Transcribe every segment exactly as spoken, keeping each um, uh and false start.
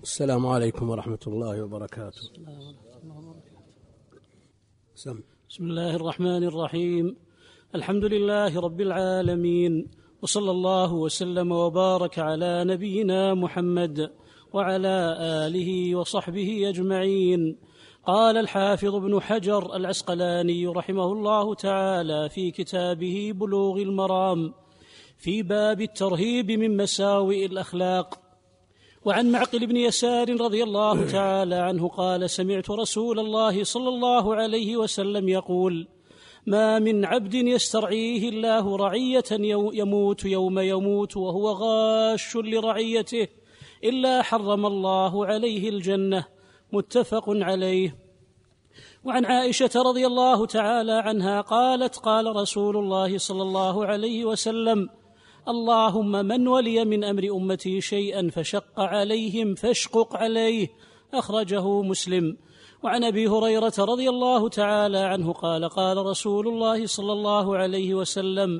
السلام عليكم ورحمة الله وبركاته. سم. بسم الله الرحمن الرحيم. الحمد لله رب العالمين، وصلى الله وسلم وبارك على نبينا محمد وعلى آله وصحبه أجمعين. قال الحافظ ابن حجر العسقلاني رحمه الله تعالى في كتابه بلوغ المرام في باب الترهيب من مساوئ الأخلاق: وعن معقل بن يسار رضي الله تعالى عنه قال: سمعت رسول الله صلى الله عليه وسلم يقول: ما من عبد يسترعيه الله رعية يموت يوم يموت وهو غاش لرعيته إلا حرم الله عليه الجنة. متفق عليه. وعن عائشة رضي الله تعالى عنها قالت: قال رسول الله صلى الله عليه وسلم: اللهم من ولي من أمر أمتي شيئا فشق عليهم فاشقق عليه. أخرجه مسلم. وعن أبي هريرة رضي الله تعالى عنه قال: قال رسول الله صلى الله عليه وسلم: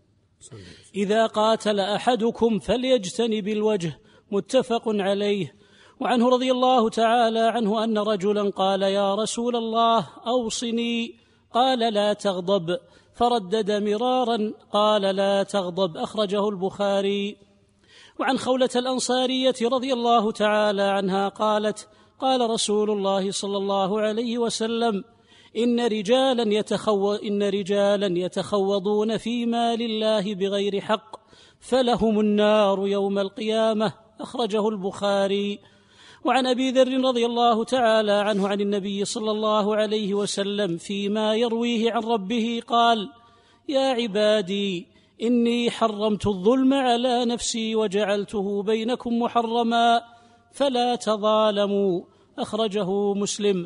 إذا قاتل أحدكم فليجتنب الوجه. متفق عليه. وعنه رضي الله تعالى عنه أن رجلا قال: يا رسول الله أوصني. قال: لا تغضب. فردد مرارا قال: لا تغضب. أخرجه البخاري. وعن خولة الأنصارية رضي الله تعالى عنها قالت: قال رسول الله صلى الله عليه وسلم: إن رجالا يتخو إن رجالا يتخوضون في مال الله بغير حق فلهم النار يوم القيامة. أخرجه البخاري. وعن أبي ذر رضي الله تعالى عنه عن النبي صلى الله عليه وسلم فيما يرويه عن ربه قال: يا عبادي إني حرمت الظلم على نفسي وجعلته بينكم محرما فلا تظالموا. أخرجه مسلم.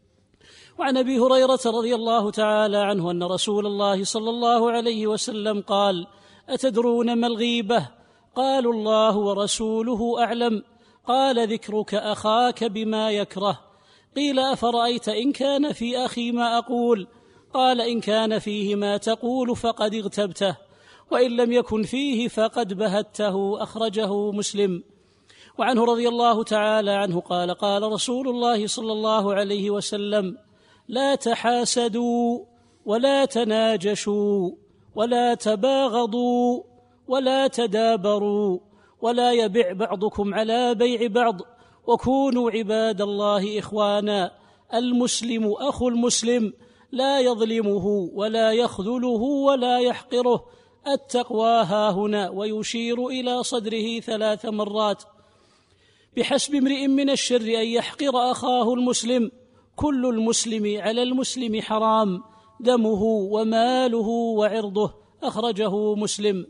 وعن أبي هريرة رضي الله تعالى عنه أن رسول الله صلى الله عليه وسلم قال: أتدرون ما الغيبة؟ قالوا: الله ورسوله أعلم. قال: ذكرك أخاك بما يكره. قيل: أفرأيت إن كان في أخي ما أقول؟ قال: إن كان فيه ما تقول فقد اغتبته، وإن لم يكن فيه فقد بهته. أخرجه مسلم. وعنه رضي الله تعالى عنه قال: قال رسول الله صلى الله عليه وسلم: لا تحاسدوا ولا تناجشوا ولا تباغضوا ولا تدابروا ولا يبع بعضكم على بيع بعض، وكونوا عباد الله إخوانا. المسلم أخو المسلم لا يظلمه ولا يخذله ولا يحقره. التقوى هاهنا، ويشير إلى صدره ثلاث مرات. بحسب امرئ من الشر أن يحقر أخاه المسلم. كل المسلم على المسلم حرام، دمه وماله وعرضه. أخرجه مسلم.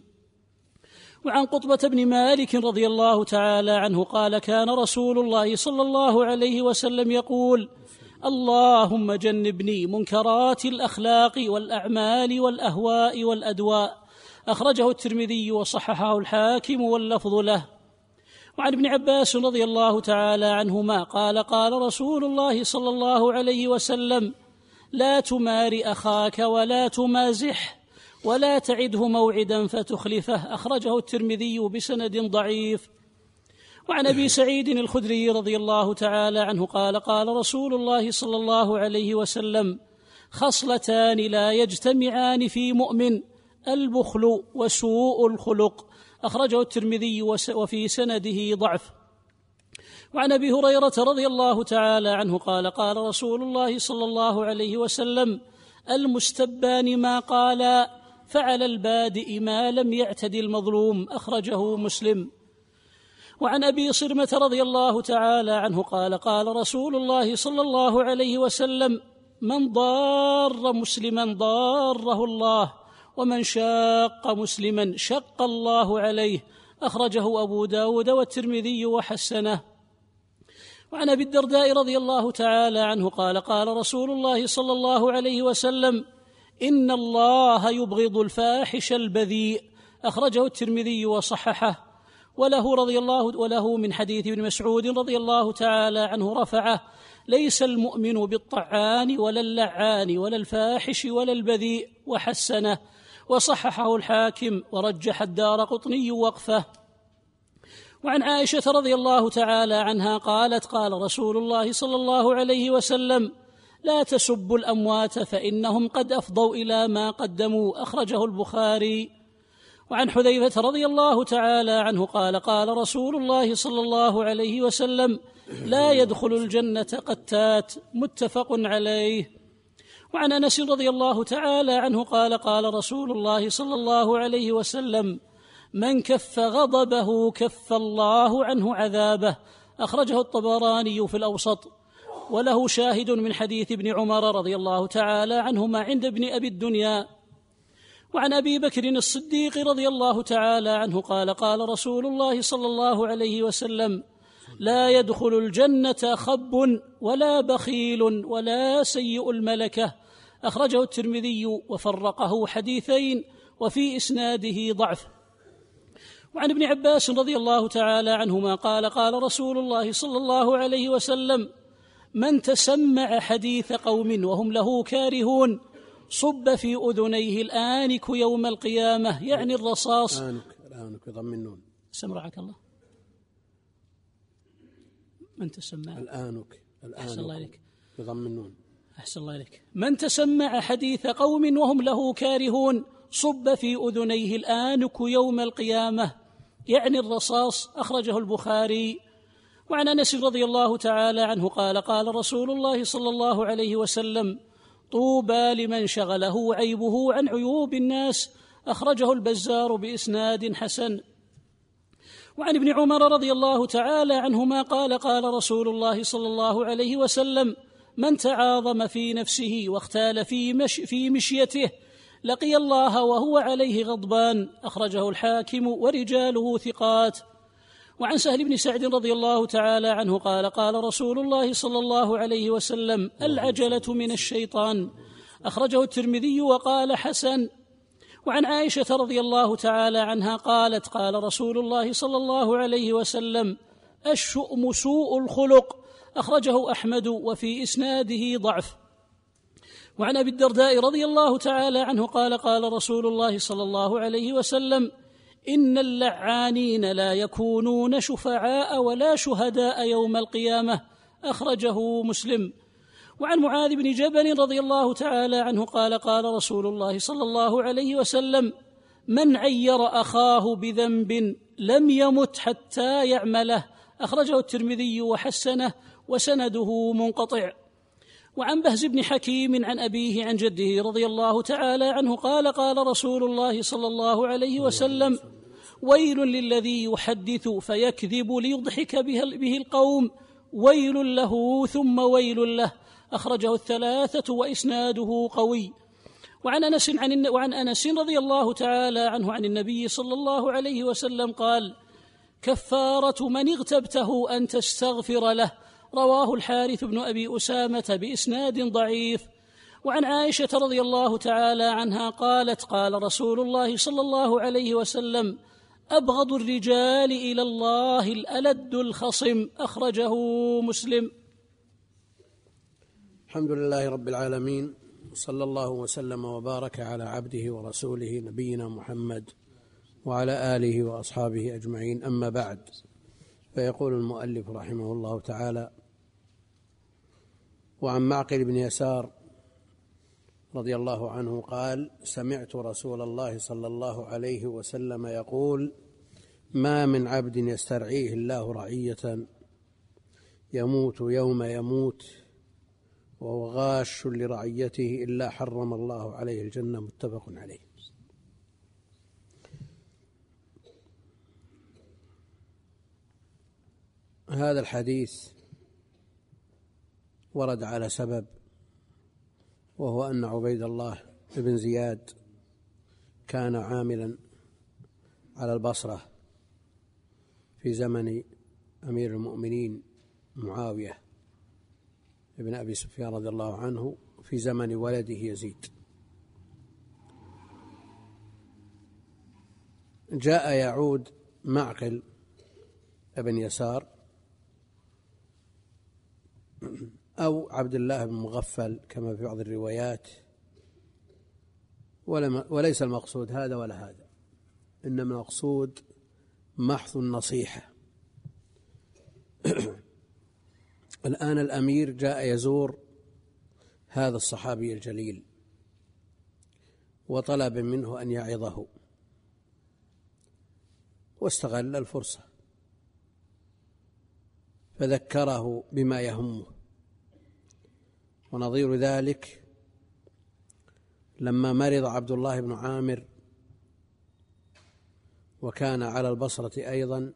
وعن قطبة بن مالك رضي الله تعالى عنه قال: كان رسول الله صلى الله عليه وسلم يقول: اللهم جنبني منكرات الأخلاق والأعمال والأهواء والأدواء. أخرجه الترمذي وصححه الحاكم واللفظ له. وعن ابن عباس رضي الله تعالى عنهما قال: قال رسول الله صلى الله عليه وسلم: لا تمار أخاك ولا تمازح ولا تعده موعدا فتخلفه. أخرجه الترمذي بسند ضعيف. وعن أبي سعيد الخدري رضي الله تعالى عنه قال: قال رسول الله صلى الله عليه وسلم: خصلتان لا يجتمعان في مؤمن: البخل وسوء الخلق. أخرجه الترمذي وفي سنده ضعف. وعن أبي هريرة رضي الله تعالى عنه قال: قال رسول الله صلى الله عليه وسلم: المستبان ما قالا فعلى البادئ ما لم يعتد المظلوم. أخرجه مسلم. وعن أبي صرمة رضي الله تعالى عنه قال: قال رسول الله صلى الله عليه وسلم: من ضار مسلما ضاره الله، ومن شاق مسلما شق الله عليه. أخرجه أبو داود والترمذي وحسنه. وعن أبي الدرداء رضي الله تعالى عنه قال: قال رسول الله صلى الله عليه وسلم: إن الله يبغض الفاحش البذيء. أخرجه الترمذي وصححه. وله رضي الله وله من حديث ابن مسعود رضي الله تعالى عنه رفعه: ليس المؤمن بالطعان ولا اللعان ولا الفاحش ولا البذيء. وحسنه وصححه الحاكم ورجح الدارقطني وقفه. وعن عائشة رضي الله تعالى عنها قالت قال رسول الله صلى الله عليه وسلم لا تسبوا الأموات فإنهم قد أفضوا إلى ما قدموا، أخرجه البخاري. وعن حذيفة رضي الله تعالى عنه قال قال رسول الله صلى الله عليه وسلم لا يدخل الجنة قتات، متفق عليه. وعن أنس رضي الله تعالى عنه قال قال رسول الله صلى الله عليه وسلم من كف غضبه كف الله عنه عذابه، أخرجه الطبراني في الأوسط، وله شاهد من حديث ابن عمر رضي الله تعالى عنهما عند ابن أبي الدنيا. وعن أبي بكر الصديق رضي الله تعالى عنه قال قال رسول الله صلى الله عليه وسلم لا يدخل الجنة خب ولا بخيل ولا سيء الملكة، أخرجه الترمذي وفرقه حديثين وفي إسناده ضعف. وعن ابن عباس رضي الله تعالى عنهما قال قال رسول الله صلى الله عليه وسلم من تسمع حديث قوم وهم له كارهون صب في أذنيه الآنك يوم القيامة، يعني الرصاص. الآنك الآنك يضم النون. سمرعك الله. من تسمع الآنك الآنك أحسن الله إليك يضم النون. أحسن الله إليك. من تسمع حديث قوم وهم له كارهون صب في أذنيه الآنك يوم القيامة، يعني الرصاص، أخرجه البخاري. وعن أنس رضي الله تعالى عنه قال قال رسول الله صلى الله عليه وسلم طوبى لمن شغله عيبه عن عيوب الناس، أخرجه البزار بإسناد حسن. وعن ابن عمر رضي الله تعالى عنهما قال قال رسول الله صلى الله عليه وسلم من تعاظم في نفسه واختال في, مش في مشيته لقي الله وهو عليه غضبان، أخرجه الحاكم ورجاله ثقات. وعن سهل بن سعد رضي الله تعالى عنه قال قال رسول الله صلى الله عليه وسلم العجلة من الشيطان، أخرجه الترمذي وقال حسن. وعن عائشة رضي الله تعالى عنها قالت قال رسول الله صلى الله عليه وسلم الشؤم سوء الخلق، أخرجه أحمد وفي إسناده ضعف. وعن أبي الدرداء رضي الله تعالى عنه قال قال رسول الله صلى الله عليه وسلم إن اللعانين لا يكونون شفعاء ولا شهداء يوم القيامة، أخرجه مسلم. وعن معاذ بن جبل رضي الله تعالى عنه قال قال رسول الله صلى الله عليه وسلم من عير أخاه بذنب لم يمت حتى يعمله، أخرجه الترمذي وحسنه وسنده منقطع. وعن بهز بن حكيم عن أبيه عن جده رضي الله تعالى عنه قال قال رسول الله صلى الله عليه وسلم ويل للذي يحدث فيكذب ليضحك به القوم، ويل له ثم ويل له، أخرجه الثلاثة وإسناده قوي. وعن أنس عن وعن أنس رضي الله تعالى عنه عن النبي صلى الله عليه وسلم قال كفارة من اغتبته أن تستغفر له، رواه الحارث بن أبي أسامة بإسناد ضعيف. وعن عائشة رضي الله تعالى عنها قالت قال رسول الله صلى الله عليه وسلم أبغض الرجال إلى الله الألد الخصم، أخرجه مسلم. الحمد لله رب العالمين، صلى الله وسلم وبارك على عبده ورسوله نبينا محمد وعلى آله وأصحابه أجمعين، أما بعد، فيقول المؤلف رحمه الله تعالى وعن معقل بن يسار رضي الله عنه قال سمعت رسول الله صلى الله عليه وسلم يقول ما من عبد يسترعيه الله رعية يموت يوم يموت وهو غاش لرعيته إلا حرم الله عليه الجنة، متفق عليه. هذا الحديث ورد على سبب، وهو أن عبيد الله بن زياد كان عاملا على البصرة في زمن أمير المؤمنين معاوية ابن أبي سفيان رضي الله عنه في زمن ولده يزيد. جاء يعود معقل ابن يسار أو عبد الله بن مغفل كما في بعض الروايات، وليس المقصود هذا ولا هذا، إنما المقصود محض النصيحة الآن الأمير جاء يزور هذا الصحابي الجليل وطلب منه أن يعظه، واستغل الفرصة فذكره بما يهمه. ونظير ذلك لما مرض عبد الله بن عامر وكان على البصرة أيضا،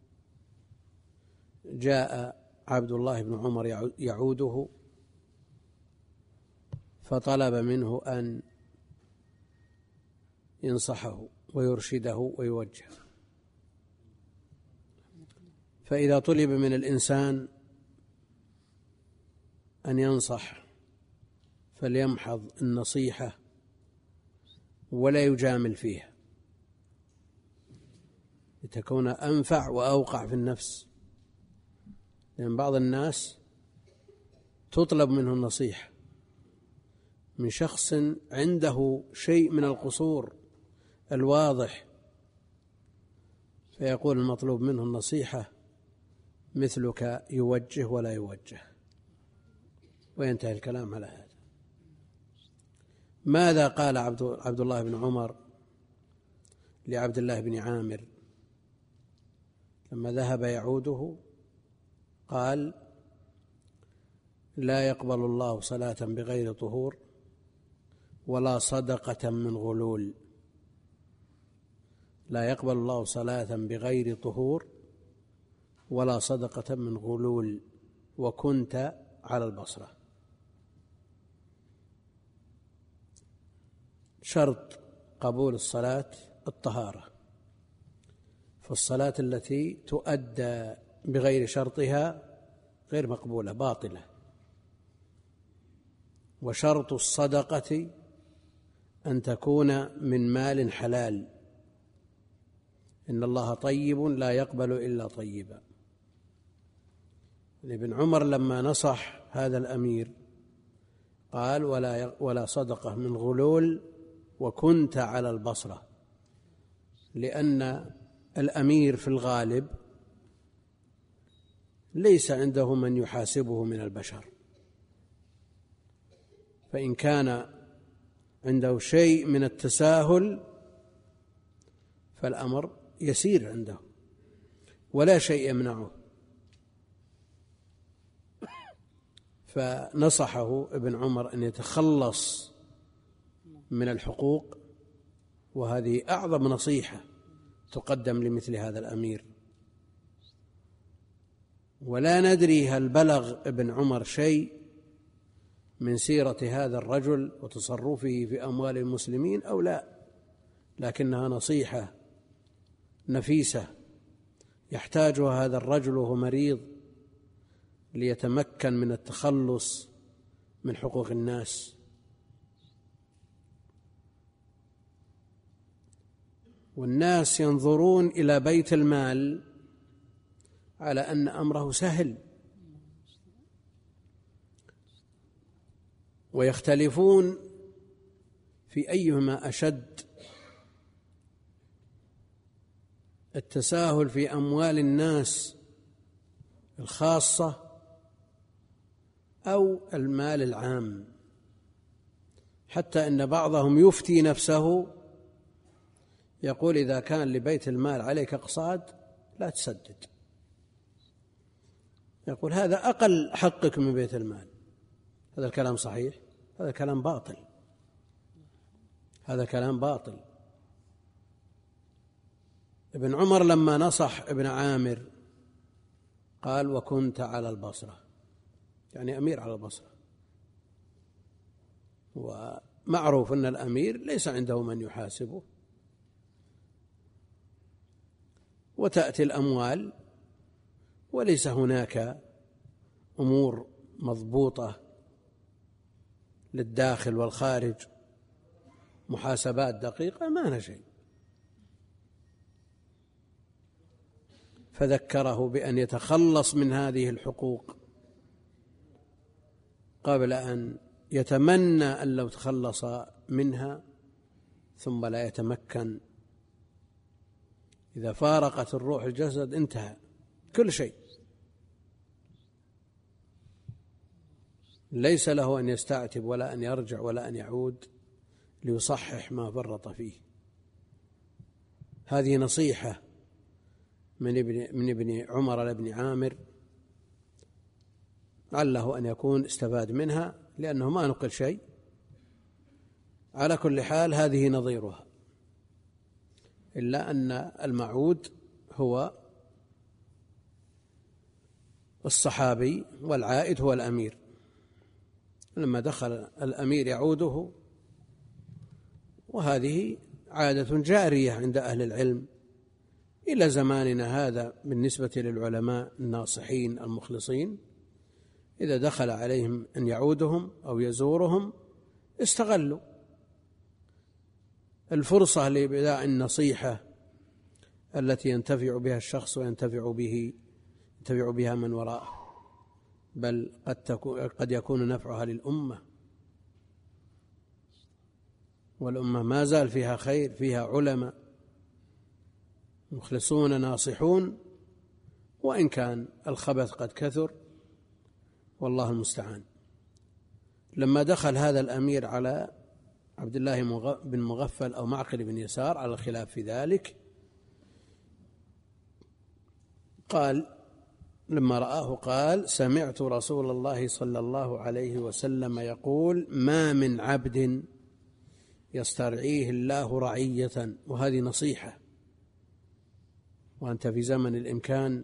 جاء عبد الله بن عمر يعوده فطلب منه أن ينصحه ويرشده ويوجهه. فإذا طلب من الإنسان أن ينصح فليمحض النصيحة ولا يجامل فيها لتكون أنفع وأوقع في النفس، لأن بعض الناس تطلب منه النصيحة من شخص عنده شيء من القصور الواضح، فيقول المطلوب منه النصيحة مثلك يوجه ولا يوجه، وينتهي الكلام على هذا. ماذا قال عبد الله بن عمر لعبد الله بن عامر لما ذهب يعوده؟ قال: لا يقبل الله صلاة بغير طهور ولا صدقة من غلول. لا يقبل الله صلاة بغير طهور ولا صدقة من غلول وكنت على البصرة. شرط قبول الصلاة الطهارة، فالصلاة التي تؤدى بغير شرطها غير مقبولة باطلة. وشرط الصدقة أن تكون من مال حلال، إن الله طيب لا يقبل إلا طيبا. ابن عمر لما نصح هذا الأمير قال: ولا ولا صدقة من غلول وكنت على البصرة، لأن الأمير في الغالب ليس عنده من يحاسبه من البشر، فإن كان عنده شيء من التساهل فالأمر يسير عنده ولا شيء يمنعه. فنصحه ابن عمر أن يتخلص من الحقوق، وهذه أعظم نصيحة تقدم لمثل هذا الأمير. ولا ندري هل بلغ ابن عمر شيء من سيرة هذا الرجل وتصرفه في أموال المسلمين أو لا، لكنها نصيحة نفيسة يحتاجها هذا الرجل وهو مريض ليتمكن من التخلص من حقوق الناس. والناس ينظرون إلى بيت المال على أن أمره سهل، ويختلفون في أيهما أشد: التساهل في أموال الناس الخاصة أو المال العام، حتى إن بعضهم يفتي نفسه يقول: إذا كان لبيت المال عليك أقساط لا تسدد. يقول: هذا أقل حقك من بيت المال. هذا الكلام صحيح؟ هذا كلام باطل، هذا كلام باطل. ابن عمر لما نصح ابن عامر قال: وكنت على البصرة، يعني أمير على البصرة، ومعروف أن الأمير ليس عنده من يحاسبه، وتأتي الأموال وليس هناك أمور مضبوطة للداخل والخارج، محاسبات دقيقة، ما هنا شيء. فذكره بأن يتخلص من هذه الحقوق قبل أن يتمنى أن لو تخلص منها ثم لا يتمكن. إذا فارقت الروح الجسد انتهى كل شيء. ليس له أن يستعتب ولا أن يرجع ولا أن يعود ليصحح ما فرط فيه. هذه نصيحة من ابن, من ابن عمر لابن عامر، لعله أن يكون استفاد منها لأنه ما نقل شيء. على كل حال هذه نظيرها، إلا أن المعود هو الصحابي والعائد هو الأمير. لما دخل الأمير يعوده، وهذه عادة جارية عند أهل العلم إلى زماننا هذا بالنسبة للعلماء الناصحين المخلصين، إذا دخل عليهم أن يعودهم أو يزورهم استغلوا الفرصة لإبداء النصيحة التي ينتفع بها الشخص وينتفع به ينتفع بها من وراءه، بل قد, تكون قد يكون نفعها للأمة، والأمة ما زال فيها خير، فيها علماء مخلصون ناصحون، وإن كان الخبث قد كثر والله المستعان. لما دخل هذا الأمير على عبد الله بن مغفل أو معقل بن يسار على الخلاف في ذلك، قال لما رآه قال: سمعت رسول الله صلى الله عليه وسلم يقول: ما من عبد يسترعيه الله رعية. وهذه نصيحة، وأنت في زمن الإمكان.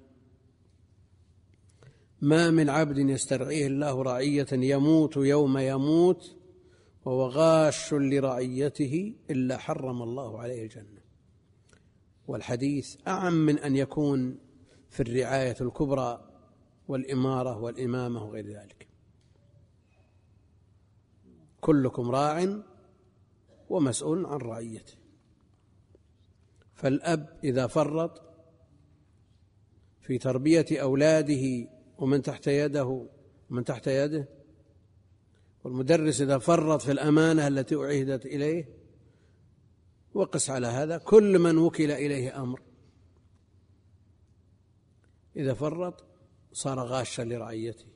ما من عبد يسترعيه الله رعية يموت يوم يموت وهو غاش لرعيته إلا حرم الله عليه الجنة. والحديث أعم من أن يكون في الرعاية الكبرى والإمارة والإمامة وغير ذلك. كلكم راع ومسؤول عن رعيته. فالأب إذا فرط في تربية أولاده ومن تحت يده ومن تحت يده، والمدرس إذا فرط في الأمانة التي أعهدت إليه، وقس على هذا كل من وكل إليه أمر، إذا فرط صار غاشا لرعيته.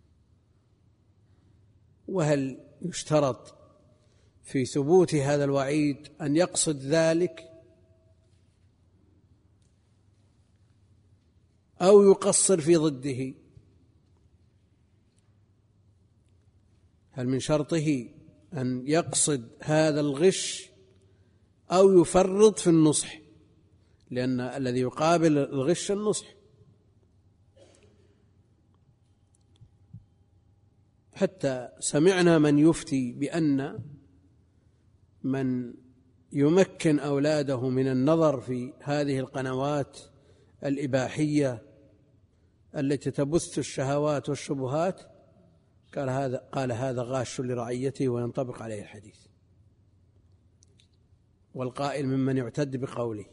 وهل يشترط في ثبوت هذا الوعيد أن يقصد ذلك أو يقصر في ضده؟ هل من شرطه أن يقصد هذا الغش أو يفرط في النصح؟ لأن الذي يقابل الغش النصح. حتى سمعنا من يفتي بأن من يمكن أولاده من النظر في هذه القنوات الإباحية التي تبث الشهوات والشبهات قال هذا قال هذا غاش لرعيته، وينطبق عليه الحديث. والقائل ممن يعتد بقوله: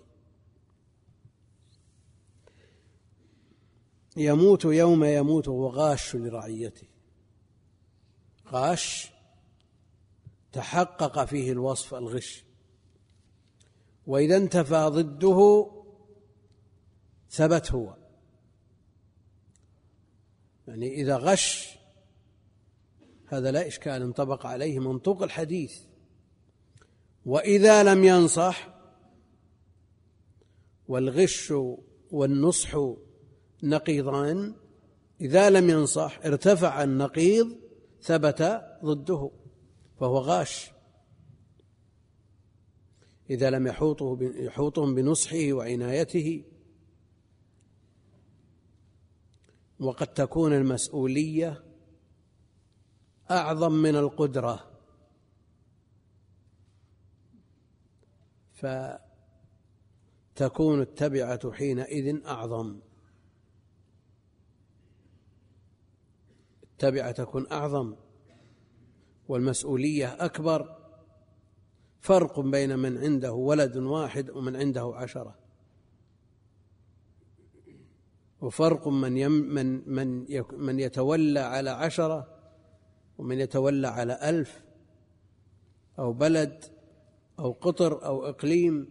يموت يوم يموت وهو غاش لرعيته. غاش تحقق فيه الوصف الغش، وإذا انتفى ضده ثبت هو. يعني إذا غش هذا لا إشكال، انطبق عليه منطوق الحديث. وإذا لم ينصح، والغش والنصح نقيضان، إذا لم ينصح ارتفع النقيض ثبت ضده فهو غاش. إذا لم يحوطهم بنصحه وعنايته. وقد تكون المسؤولية أعظم من القدرة، فتكون التبعة حينئذ أعظم. التبعة تكون أعظم والمسؤولية أكبر. فرق بين من عنده ولد واحد ومن عنده عشرة، وفرق من يم من من من يتولى على عشرة ومن يتولى على ألف أو بلد أو قطر أو إقليم.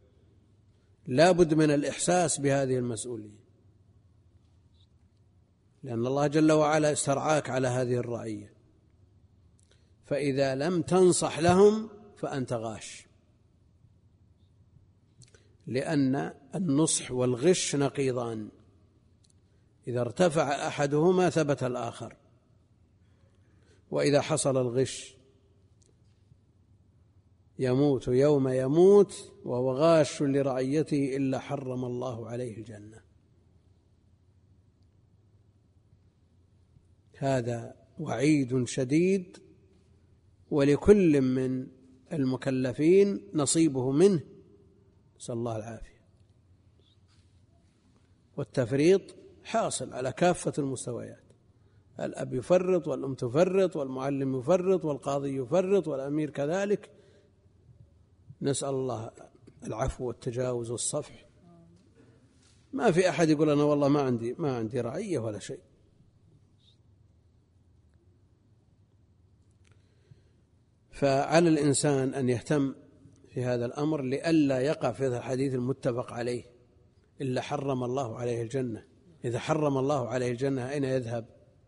لا بد من الإحساس بهذه المسؤولية. لأن الله جل وعلا استرعاك على هذه الرعية، فإذا لم تنصح لهم فأنت غاش، لأن النصح والغش نقيضان، إذا ارتفع أحدهما ثبت الآخر، وإذا حصل الغش يموت يوم يموت وهو غاش لرعيته إلا حرم الله عليه الجنة. هذا وعيد شديد، ولكل من المكلفين نصيبه منه، نسأل الله العافية. والتفريط حاصل على كافة المستويات، الأب يفرط والأم تفرط والمعلم يفرط والقاضي يفرط والأمير كذلك. نسأل الله العفو والتجاوز والصفح. ما في أحد يقول أنا والله ما عندي ما عندي رعية ولا شيء. فعلى الإنسان أن يهتم في هذا الأمر لئلا يقع في هذا الحديث المتفق عليه إلا حرم الله عليه الجنة. إذا حرم الله عليه الجنة أين يذهب؟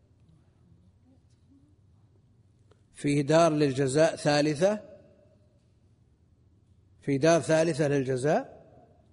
فيه دار للجزاء ثالثة، في دار ثالثة للجزاء.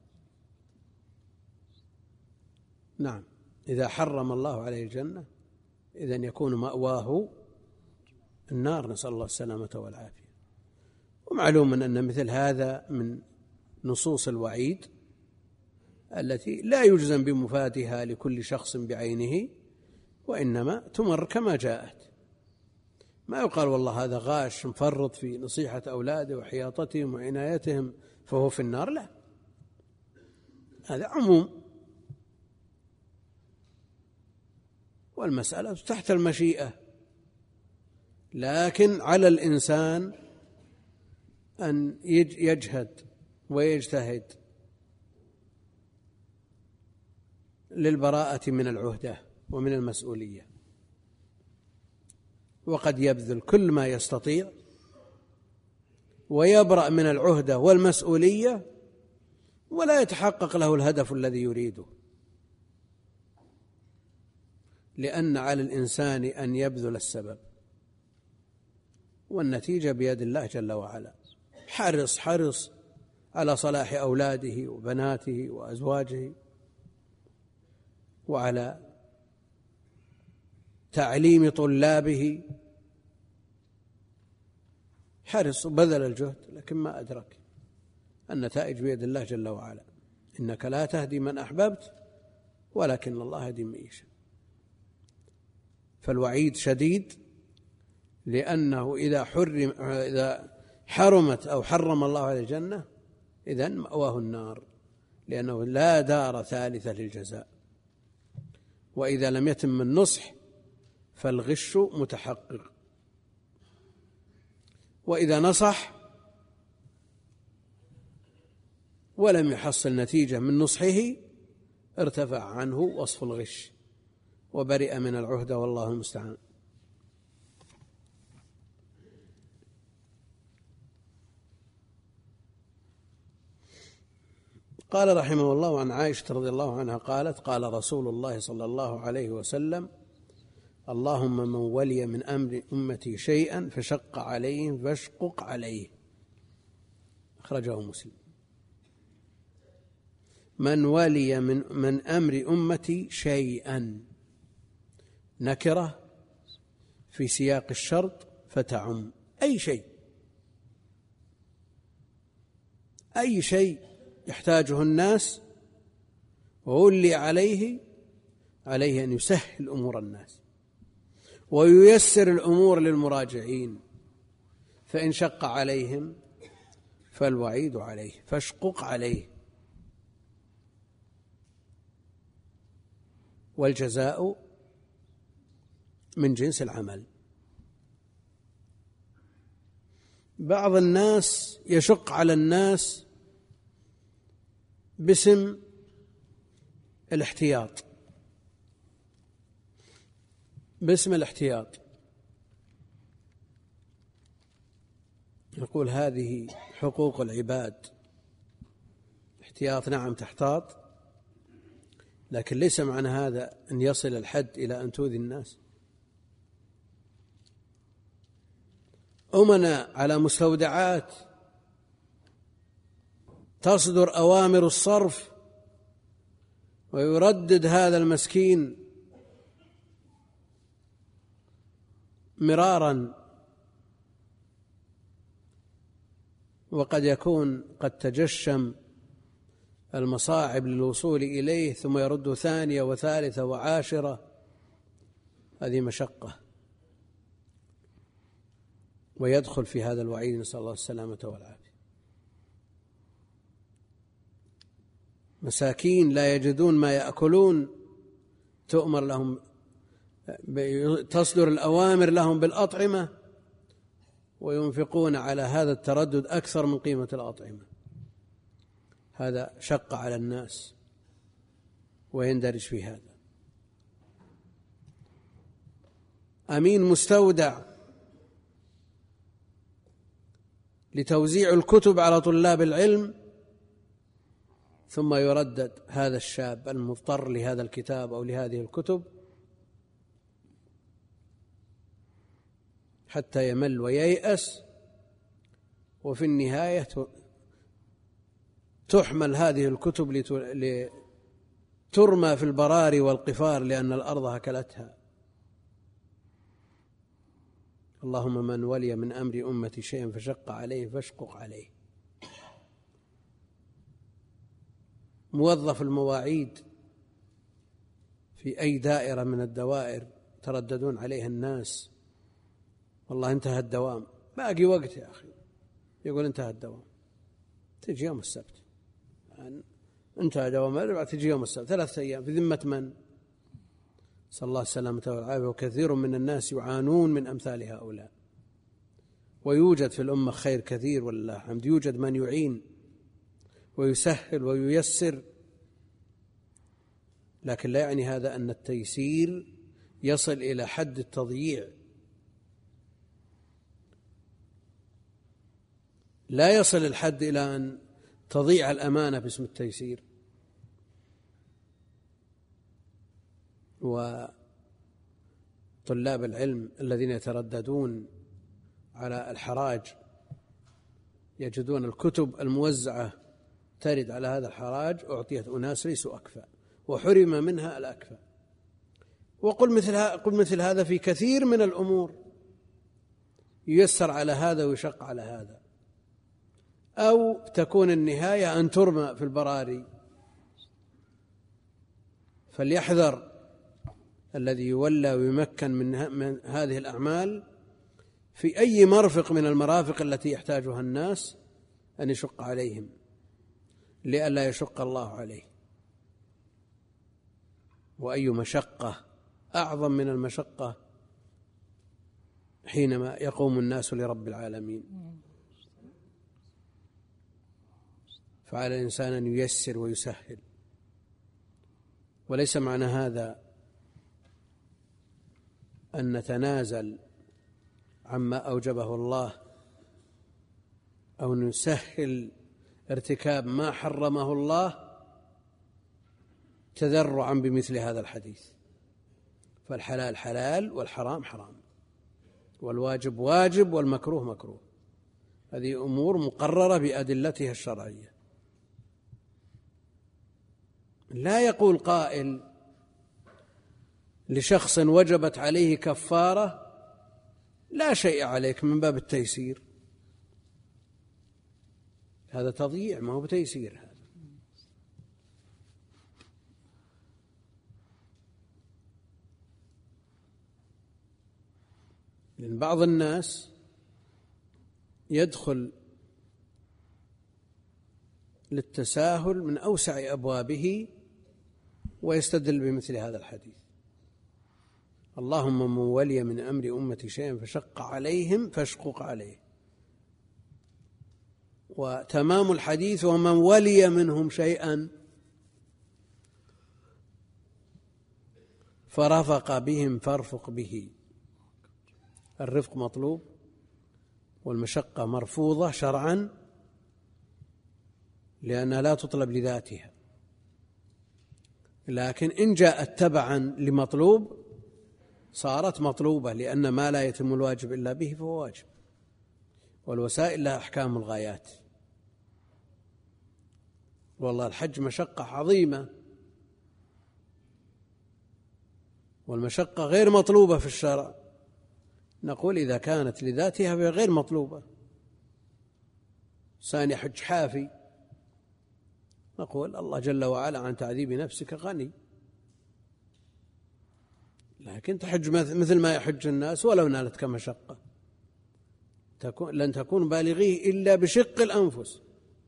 نعم، إذا حرم الله عليه الجنة إذن يكون مأواه النار، نسأل الله السلامة والعافية. ومعلوم أن مثل هذا من نصوص الوعيد التي لا يجزم بمفاتها لكل شخص بعينه، وإنما تمر كما جاءت. ما يقال والله هذا غاش مفرط في نصيحة أولاده وحياطتهم وعنايتهم فهو في النار، لا، هذا عموم، والمسألة تحت المشيئة. لكن على الإنسان أن يجهد ويجتهد للبراءة من العهدة ومن المسؤولية، وقد يبذل كل ما يستطيع ويبرأ من العهدة والمسؤولية ولا يتحقق له الهدف الذي يريده، لأن على الإنسان أن يبذل السبب والنتيجة بيد الله جل وعلا. حرص حرص على صلاح أولاده وبناته وأزواجه، وعلى تعليم طلابه، حرص وبذل الجهد، لكن ما أدرك. النتائج بيد الله جل وعلا. إنك لا تهدي من أحببت ولكن الله يهدي من يشاء. فالوعيد شديد، لأنه إذا حرم إذا حرمت أو حرم الله عليه الجنة إذن مأواه النار، لأنه لا دار ثالثة للجزاء. وإذا لم يتم النصح فالغش متحقق، وإذا نصح ولم يحصل نتيجة من نصحه ارتفع عنه وصف الغش وبرئ من العهدة، والله المستعان. قال رحمه الله عن عائشة رضي الله عنها قالت: قال رسول الله صلى الله عليه وسلم: اللهم من ولي من أمر أمتي شيئا فشق عليهم فاشقق عليه. أخرجه مسلم. من ولي من, من أمر أمتي شيئا نكرة في سياق الشرط فتعم أي شيء، أي شيء يحتاجه الناس وولي عليه عليه أن يسهل أمور الناس وييسر الأمور للمراجعين، فإن شق عليهم فالوعيد عليه، فاشقق عليه. والجزاء من جنس العمل. بعض الناس يشق على الناس باسم الاحتياط، باسم الاحتياط يقول هذه حقوق العباد، احتياط، نعم تحتاط، لكن ليس معنى هذا أن يصل الحد إلى أن تؤذي الناس. أمنا على مستودعات تصدر أوامر الصرف ويردد هذا المسكين مرارا، وقد يكون قد تجشم المصاعب للوصول إليه ثم يرد ثانية وثالثة وعاشرة، هذه مشقة، ويدخل في هذا الوعيد، نسأل الله السلامة والعافية. مساكين لا يجدون ما يأكلون، تؤمر لهم، تصدر الأوامر لهم بالأطعمة، وينفقون على هذا التردد أكثر من قيمة الأطعمة. هذا شق على الناس ويندرج في هذا. أمين مستودع لتوزيع الكتب على طلاب العلم، ثم يردد هذا الشاب المضطر لهذا الكتاب أو لهذه الكتب حتى يمل وييأس، وفي النهاية تحمل هذه الكتب لترمى في البراري والقفار لأن الأرض أكلتها. اللهم من ولي من أمر أمتي شيئا فشق عليه فاشقق عليه. موظف المواعيد في أي دائرة من الدوائر ترددون عليها الناس، والله انتهى الدوام، باقي وقت يا أخي، يقول انتهى الدوام، تجي يوم السبت، انتهى دوام الأربعاء، تجي يوم السبت، ثلاثة أيام، في ذمة من؟ صلى الله السلامة والعافية. وكثير من الناس يعانون من أمثال هؤلاء، ويوجد في الأمة خير كثير والله الحمد، يوجد من يعين ويسهل وييسر، لكن لا يعني هذا أن التيسير يصل إلى حد التضييع. لا يصل الحد إلى أن تضيع الأمانة باسم التيسير. وطلاب العلم الذين يترددون على الحراج يجدون الكتب الموزعة ترد على هذا الحراج أعطيت أناس ليسوا أكفاء وحرم منها الأكفاء. وقل مثل, قل مثل هذا في كثير من الأمور، ييسر على هذا ويشق على هذا، أو تكون النهاية أن ترمى في البراري. فليحذر الذي يولى ويمكن من هذه الأعمال في أي مرفق من المرافق التي يحتاجها الناس أن يشق عليهم لئلا يشق الله عليه. وأي مشقة أعظم من المشقة حينما يقوم الناس لرب العالمين. فعلى الإنسان أن ييسر ويسهل، وليس معنى هذا أن نتنازل عما أوجبه الله أو نسهل ارتكاب ما حرمه الله تذرعا بمثل هذا الحديث. فالحلال حلال والحرام حرام، والواجب واجب والمكروه مكروه، هذه أمور مقررة بأدلتها الشرعية. لا يقول قائل لشخص وجبت عليه كفارة لا شيء عليك من باب التيسير، هذا تضييع ما هو بتيسير. هذا لأن بعض الناس يدخل للتساهل من أوسع أبوابه ويستدل بمثل هذا الحديث: اللهم من ولي من أمر أمتي شيئا فشق عليهم فاشقق عليه. وتمام الحديث: ومن ولي منهم شيئا فرفق بهم فارفق به. الرفق مطلوب والمشقة مرفوضة شرعا لأنها لا تطلب لذاتها، لكن إن جاءت تبعا لمطلوب صارت مطلوبة، لأن ما لا يتم الواجب إلا به فهو واجب، والوسائل لها أحكام الغايات. والله الحج مشقة عظيمة، والمشقة غير مطلوبة في الشرع، نقول إذا كانت لذاتها فهي غير مطلوبة. ثاني حج حافي، نقول الله جل وعلا عن تعذيب نفسك غني، لكن تحج مثل ما يحج الناس ولو نالتك مشقة، لن تكون بالغيه إلا بشق الأنفس،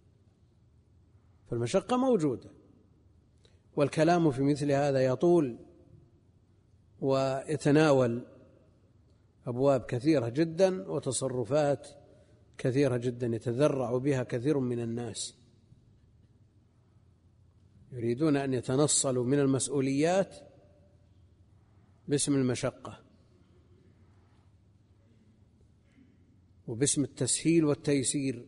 فالمشقة موجودة. والكلام في مثل هذا يطول ويتناول أبواب كثيرة جدا وتصرفات كثيرة جدا يتذرع بها كثير من الناس، يريدون أن يتنصلوا من المسؤوليات باسم المشقة وباسم التسهيل والتيسير.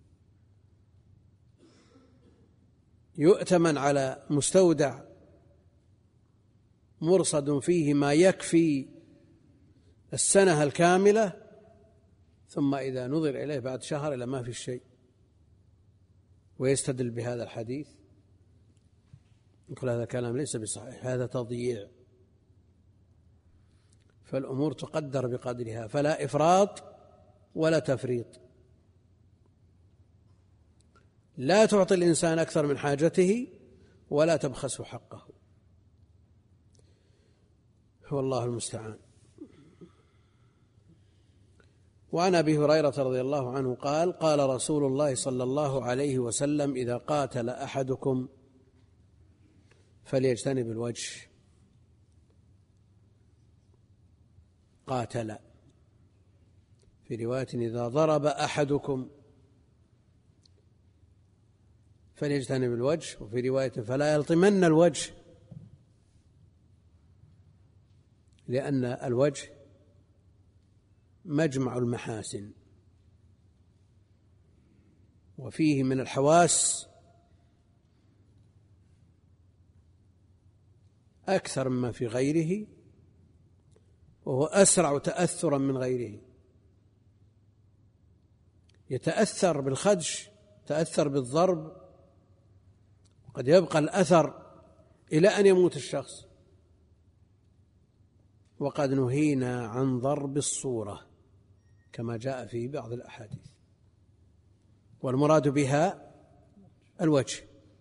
يؤتمن على مستودع مرصد فيه ما يكفي السنة الكاملة، ثم إذا نظر إليه بعد شهر إلى ما في شيء، ويستدل بهذا الحديث، يقول هذا كلام ليس بصحيح، هذا تضييع. فالأمور تقدر بقدرها، فلا إفراط ولا تفريط. لا تعطي الإنسان أكثر من حاجته ولا تبخسه حقه، والله المستعان. وعن أبي هريرة رضي الله عنه قال: قال رسول الله صلى الله عليه وسلم: إذا قاتل أحدكم فليجتنب الوجه. قاتل، في رواية إذا ضرب أحدكم فليجتنب الوجه، وفي رواية فلا يلطمن الوجه، لأن الوجه مجمع المحاسن، وفيه من الحواس أكثر مما في غيره، وهو أسرع تأثرا من غيره، يتأثر بالخدش، يتأثر بالضرب، قد يبقى الأثر إلى أن يموت الشخص. وقد نهينا عن ضرب الصورة كما جاء في بعض الأحاديث، والمراد بها الوجه.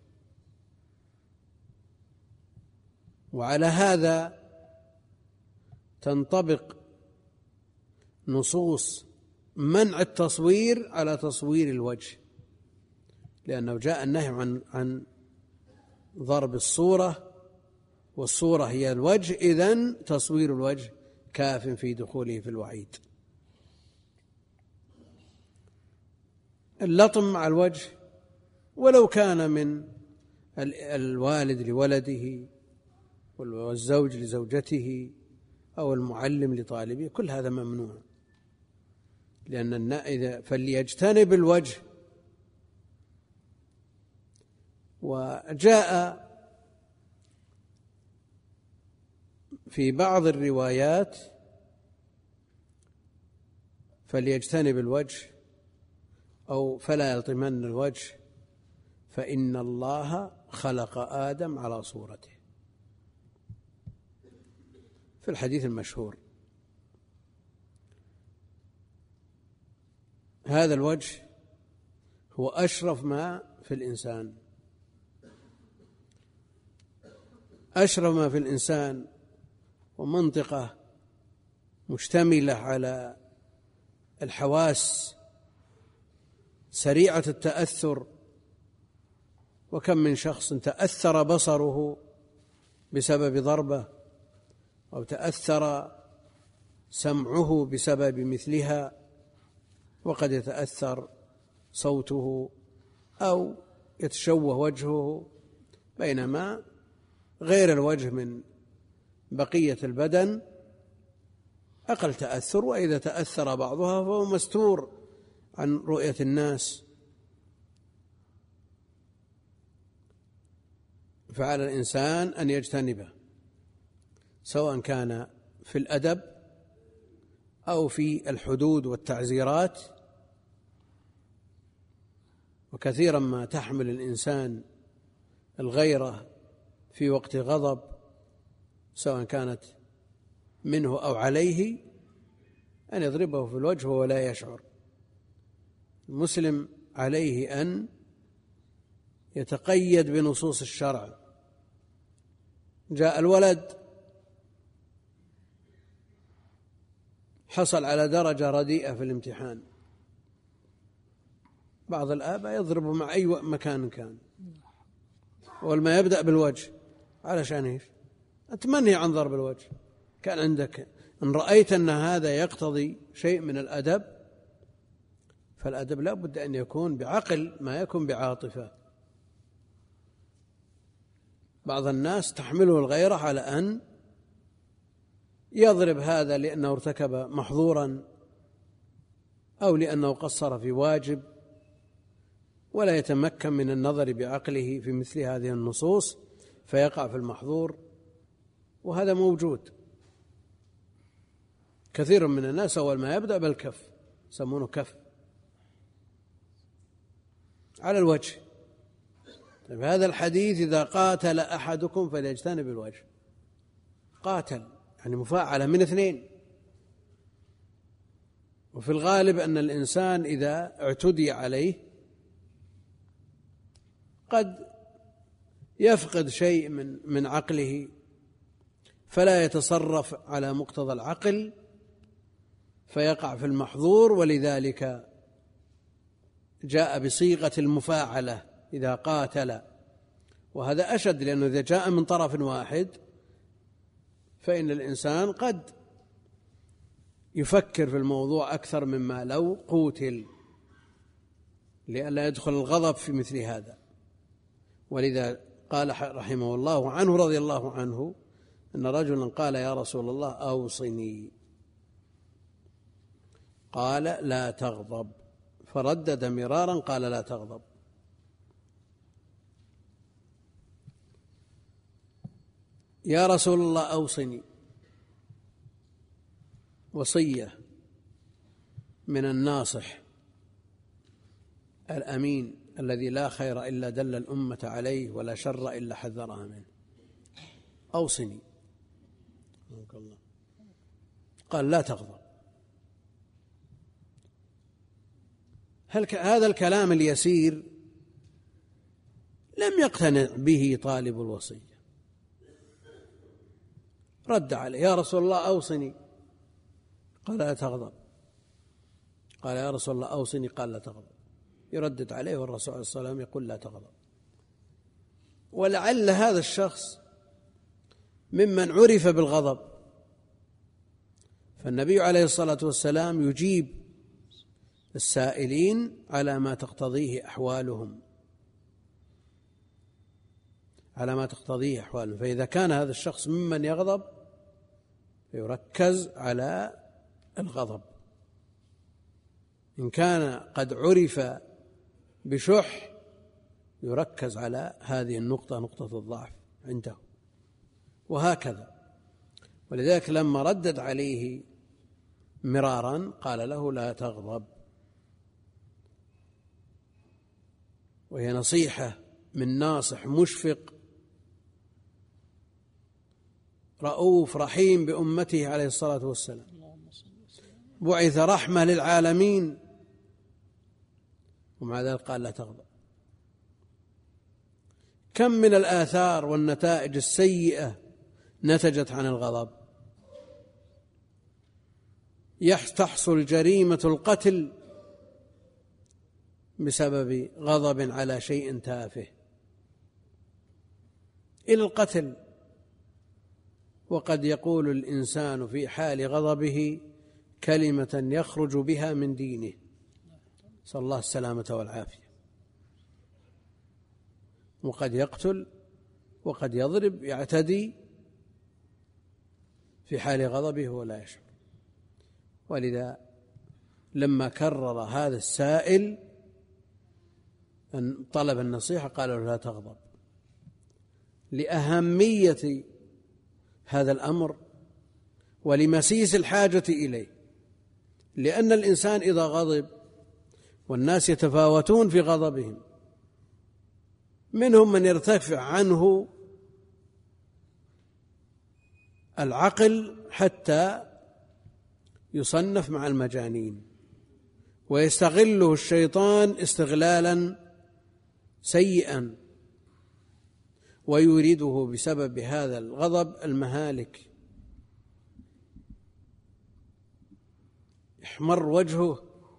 وعلى هذا تنطبق نصوص منع التصوير على تصوير الوجه، لأنه جاء النهي عن عن ضرب الصورة، والصورة هي الوجه، إذن تصوير الوجه كاف في دخوله في الوعيد. اللطم مع الوجه ولو كان من الوالد لولده والزوج لزوجته أو المعلم لطالبه، كل هذا ممنوع، لأن النائذ فليجتنب الوجه. وجاء في بعض الروايات فليجتنب الوجه أو فلا يلطمن الوجه، فإن الله خلق آدم على صورته، في الحديث المشهور. هذا الوجه هو أشرف ما في الإنسان، أشرف ما في الإنسان، ومنطقة مشتملة على الحواس سريعة التأثر. وكم من شخص تأثر بصره بسبب ضربة، أو تأثر سمعه بسبب مثلها، وقد يتأثر صوته أو يتشوه وجهه، بينما غير الوجه من بقية البدن أقل تأثر، وإذا تأثر بعضها فهو مستور عن رؤية الناس. فعلى الإنسان أن يجتنبه، سواء كان في الأدب أو في الحدود والتعزيرات. وكثيرا ما تحمل الإنسان الغيرة في وقت غضب، سواء كانت منه أو عليه، أن يضربه في الوجه وهو لا يشعر. المسلم عليه أن يتقيد بنصوص الشرع. جاء الولد حصل على درجة رديئة في الامتحان، بعض الآباء يضربه مع أي مكان كان، ولما يبدأ بالوجه علشان إيش؟ أتمنى عن ضرب الوجه. كان عندك إن رأيت أن هذا يقتضي شيء من الأدب، فالأدب لا بد أن يكون بعقل ما يكون بعاطفة. بعض الناس تحمله الغيرة على أن يضرب هذا لأنه ارتكب محظورا أو لأنه قصر في واجب، ولا يتمكن من النظر بعقله في مثل هذه النصوص فيقع في المحظور. وهذا موجود. كثير من الناس أول ما يبدأ بالكف، يسمونه كف على الوجه. طيب هذا الحديث إذا قاتل أحدكم فليجتنب الوجه. قاتل يعني مفاعلة من اثنين. وفي الغالب أن الإنسان إذا اعتدي عليه قد يفقد شيء من من عقله، فلا يتصرف على مقتضى العقل فيقع في المحظور. ولذلك جاء بصيغة المفاعلة إذا قاتل، وهذا أشد، لأنه إذا جاء من طرف واحد فإن الإنسان قد يفكر في الموضوع أكثر مما لو قوتل، لئلا يدخل الغضب في مثل هذا. ولذا قال رحمه الله عنه رضي الله عنه أن رجلا قال يا رسول الله أوصني، قال لا تغضب، فردد مرارا قال لا تغضب. يا رسول الله أوصني، وصية من الناصح الأمين الذي لا خير إلا دل الأمة عليه ولا شر إلا حذرها منه. أوصني، قال لا تغضب. هل هذا الكلام اليسير لم يقتنع به طالب الوصية، رد عليه يا رسول الله أوصني، قال لا تغضب. قال يا رسول الله أوصني، قال لا تغضب. يردد عليه والرسول عليه الصلاة والسلام يقول لا تغضب. ولعل هذا الشخص ممن عرف بالغضب، فالنبي عليه الصلاة والسلام يجيب السائلين على ما تقتضيه أحوالهم، على ما تقتضيه أحوالهم. فإذا كان هذا الشخص ممن يغضب يركز على الغضب. إن كان قد عرف بشح يركز على هذه النقطة، نقطة الضعف عنده، وهكذا. ولذلك لما ردد عليه مرارا قال له لا تغضب. وهي نصيحة من ناصح مشفق رؤوف رحيم بأمته عليه الصلاة والسلام، بعث رحمة للعالمين، ومع ذلك قال لا تغضب. كم من الآثار والنتائج السيئة نتجت عن الغضب. تحصل جريمة القتل بسبب غضب على شيء تافه إلى القتل. وقد يقول الإنسان في حال غضبه كلمة يخرج بها من دينه، نسأل الله السلامة والعافية. وقد يقتل وقد يضرب، يعتدي في حال غضبه ولا يشعر. ولذا لما كرر هذا السائل أن طلب النصيحة قال له لا تغضب. لأهمية هذا الأمر ولمسيس الحاجة إليه، لأن الإنسان إذا غضب، والناس يتفاوتون في غضبهم، منهم من يرتفع عنه العقل حتى يصنف مع المجانين، ويستغله الشيطان استغلالا سيئا، ويريده بسبب هذا الغضب المهالك، يحمر وجهه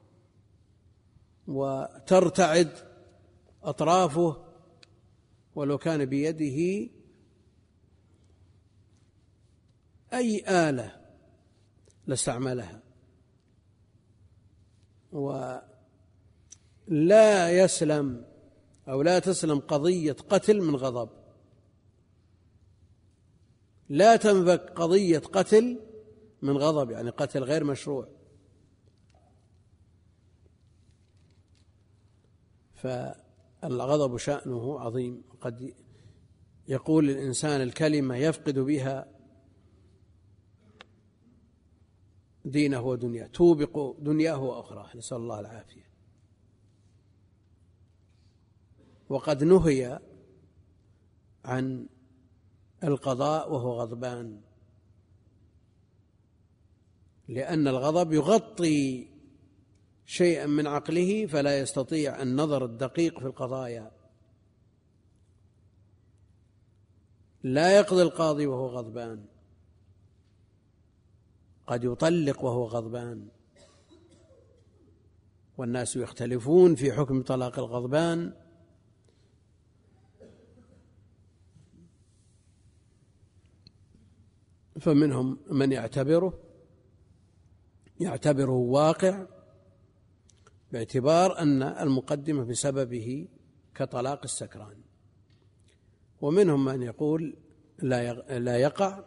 وترتعد أطرافه، ولو كان بيده أي آلة لاستعملها. ولا يسلم أو لا تسلم قضية قتل من غضب، لا تنفك قضية قتل من غضب، يعني قتل غير مشروع. فالغضب شأنه عظيم، قد يقول الإنسان الكلمة يفقد بها دينه ودنياه، توبق دنياه وأخراه، نسأل الله العافية. وقد نهي عن القضاء وهو غضبان، لأن الغضب يغطي شيئا من عقله فلا يستطيع النظر الدقيق في القضايا. لا يقضي القاضي وهو غضبان، قد يطلق وهو غضبان، والناس يختلفون في حكم طلاق الغضبان. فمنهم من يعتبره يعتبره واقع، باعتبار أن المقدمة بسببه كطلاق السكران، ومنهم من يقول لا يقع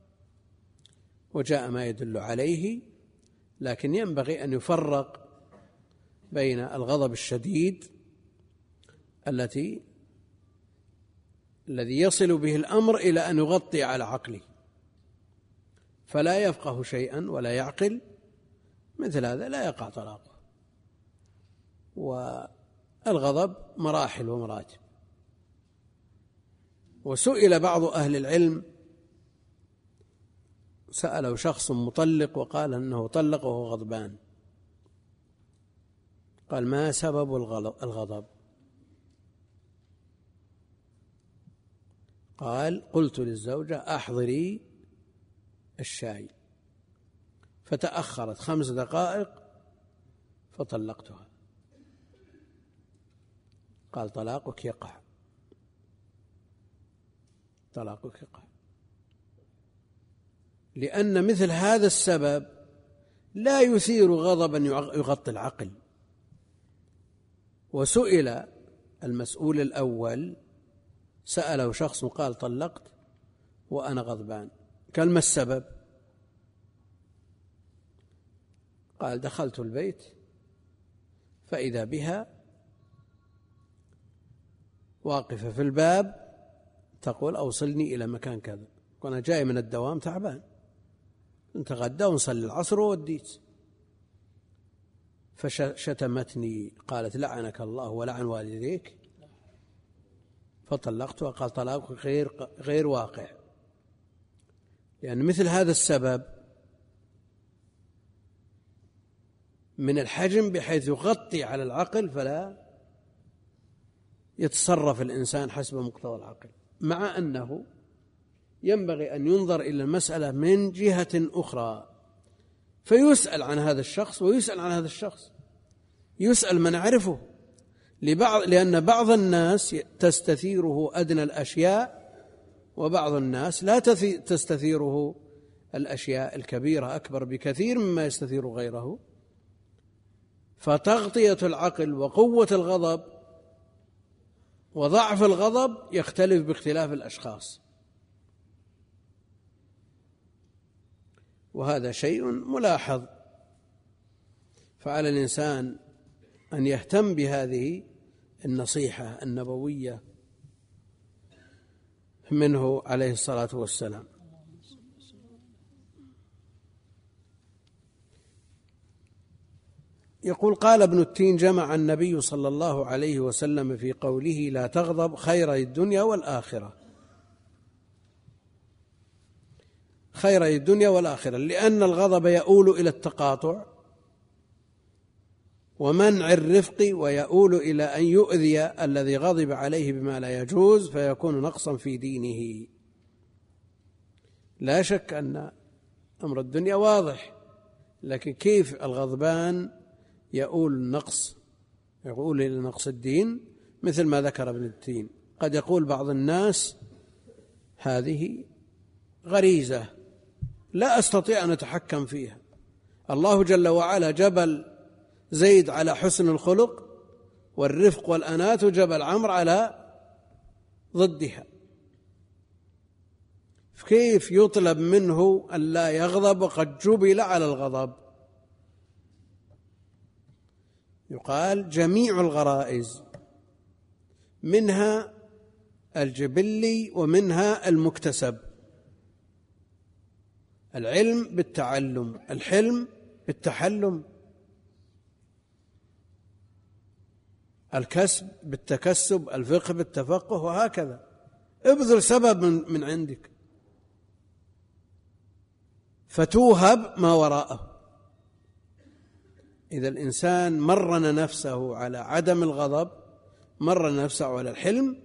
وجاء ما يدل عليه، لكن ينبغي أن يفرق بين الغضب الشديد التي الذي يصل به الأمر إلى أن يغطي على عقله فلا يفقه شيئا ولا يعقل، مثل هذا لا يقع طلاقه. والغضب مراحل ومراتب. وسئل بعض أهل العلم، سأله شخص مطلق وقال أنه طلق وهو غضبان، قال: ما سبب الغضب؟ قال: قلت للزوجة أحضري الشاي، فتأخرت خمس دقائق فطلقتها. قال: طلاقك يقع، طلاقك يقع، لأن مثل هذا السبب لا يثير غضبا يغطي العقل. وسئل المسؤول الأول، سأله شخص وقال: طلقت وأنا غضبان، قال: ما السبب؟ قال: دخلت البيت فإذا بها واقفة في الباب تقول: أوصلني إلى مكان كذا، وأنا جاي من الدوام تعبان، نتغدى ونصلي العصر ووديت. فشتمتني، قالت: لعنك الله ولعن والديك، فطلقتها. قال: طلاقك غير غير واقع، لأن مثل هذا السبب من الحجم بحيث يغطي على العقل، فلا يتصرف الإنسان حسب مقتضى العقل، مع أنه ينبغي أن ينظر إلى المسألة من جهة أخرى، فيسأل عن هذا الشخص ويسأل عن هذا الشخص، يسأل من يعرفه، لبعض لأن بعض الناس تستثيره أدنى الأشياء، وبعض الناس لا تستثيره الأشياء الكبيرة أكبر بكثير مما يستثير غيره. فتغطية العقل وقوة الغضب وضعف الغضب يختلف باختلاف الأشخاص، وهذا شيء ملاحظ. فعلى الإنسان أن يهتم بهذه النصيحة النبوية منه عليه الصلاة والسلام. يقول: قال ابن التين: جمع النبي صلى الله عليه وسلم في قوله لا تغضب خيري الدنيا والآخرة، خيري الدنيا والآخرة، لأن الغضب يؤول إلى التقاطع ومنع الرفق، ويؤول إلى أن يؤذي الذي غضب عليه بما لا يجوز فيكون نقصا في دينه. لا شك أن أمر الدنيا واضح، لكن كيف الغضبان يؤول النقص يؤول إلى نقص الدين؟ مثل ما ذكر ابن التين، قد يقول بعض الناس هذه غريزة لا أستطيع أن أتحكم فيها، الله جل وعلا جبل زيد على حسن الخلق والرفق والأنات، وجبل عمرو على ضدها، كيف يطلب منه أن لا يغضب وقد جبل على الغضب؟ يقال جميع الغرائز منها الجبلي ومنها المكتسب، العلم بالتعلم، الحلم بالتحلم، الكسب بالتكسب، الفقه بالتفقه، وهكذا. ابذل سبب من, من عندك فتوهب ما وراءه. إذا الإنسان مرن نفسه على عدم الغضب، مرن نفسه على الحلم،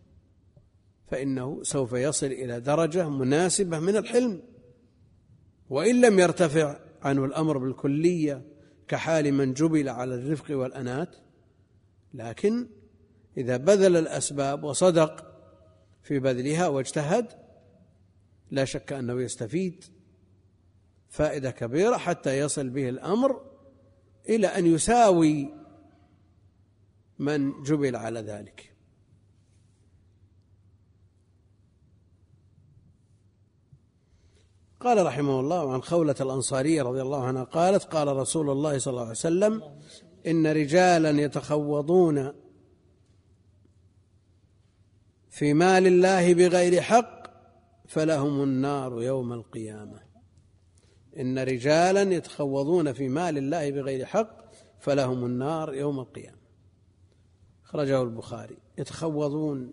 فإنه سوف يصل إلى درجة مناسبة من الحلم، وإن لم يرتفع عنه الأمر بالكلية كحال من جبل على الرفق والأنات، لكن إذا بذل الأسباب وصدق في بذلها واجتهد لا شك أنه يستفيد فائدة كبيرة حتى يصل به الأمر إلى أن يساوي من جبل على ذلك. قال رحمه الله عن خولة الأنصارية رضي الله عنها قالت: قال رسول الله صلى الله عليه وسلم: إن رجالا يتخوضون في مال الله بغير حق فلهم النار يوم القيامة. إن رجالا يتخوضون في مال الله بغير حق فلهم النار يوم القيامة. خرجه البخاري. يتخوضون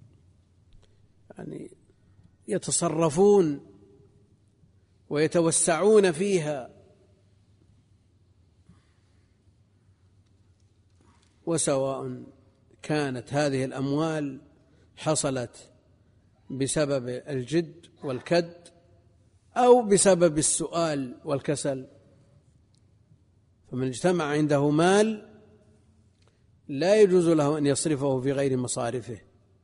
يعني يتصرفون ويتوسعون فيها، وسواء كانت هذه الأموال حصلت بسبب الجد والكد أو بسبب السؤال والكسل، فمن اجتمع عنده مال لا يجوز له أن يصرفه في غير مصارفه،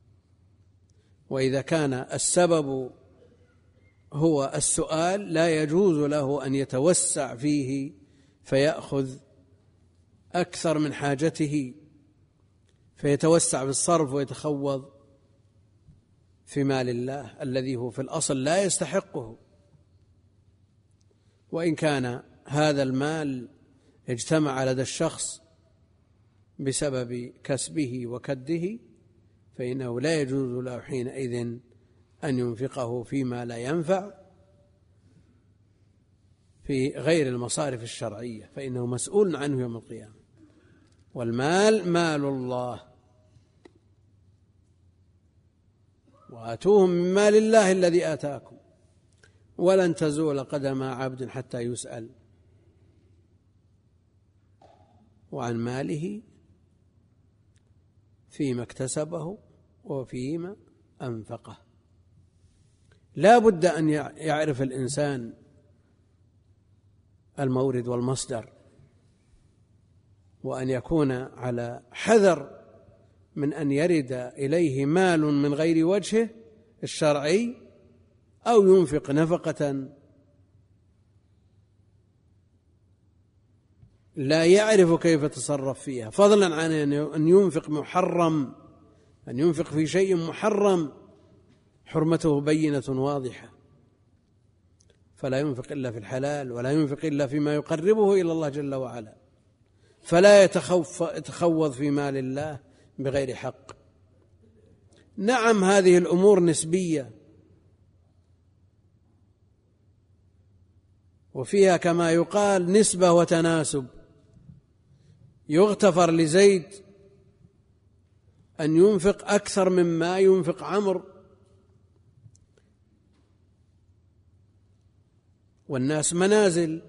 وإذا كان السبب هو السؤال لا يجوز له أن يتوسع فيه فيأخذ أكثر من حاجته فيتوسع في الصرف ويتخوض في مال الله الذي هو في الأصل لا يستحقه. وإن كان هذا المال اجتمع لدى الشخص بسبب كسبه وكده فإنه لا يجوز له حينئذ أن ينفقه فيما لا ينفع في غير المصارف الشرعية، فإنه مسؤول عنه يوم القيامة. والمال مال الله، وآتوهم من مال الله الذي آتاكم، ولن تزول قدم عبد حتى يسأل وعن ماله فيما اكتسبه وفيما أنفقه. لا بد أن يعرف الإنسان المورد والمصدر، وأن يكون على حذر من أن يرد إليه مال من غير وجهه الشرعي أو ينفق نفقة لا يعرف كيف يتصرف فيها، فضلا عن أن ينفق محرم، أن ينفق في شيء محرم حرمته بينة واضحة، فلا ينفق إلا في الحلال ولا ينفق إلا فيما يقربه إلى الله جل وعلا، فلا يتخوض في مال الله بغير حق. نعم هذه الأمور نسبية، وفيها كما يقال نسبة وتناسب. يغتفر لزيد أن ينفق أكثر مما ينفق عمرو، والناس منازل،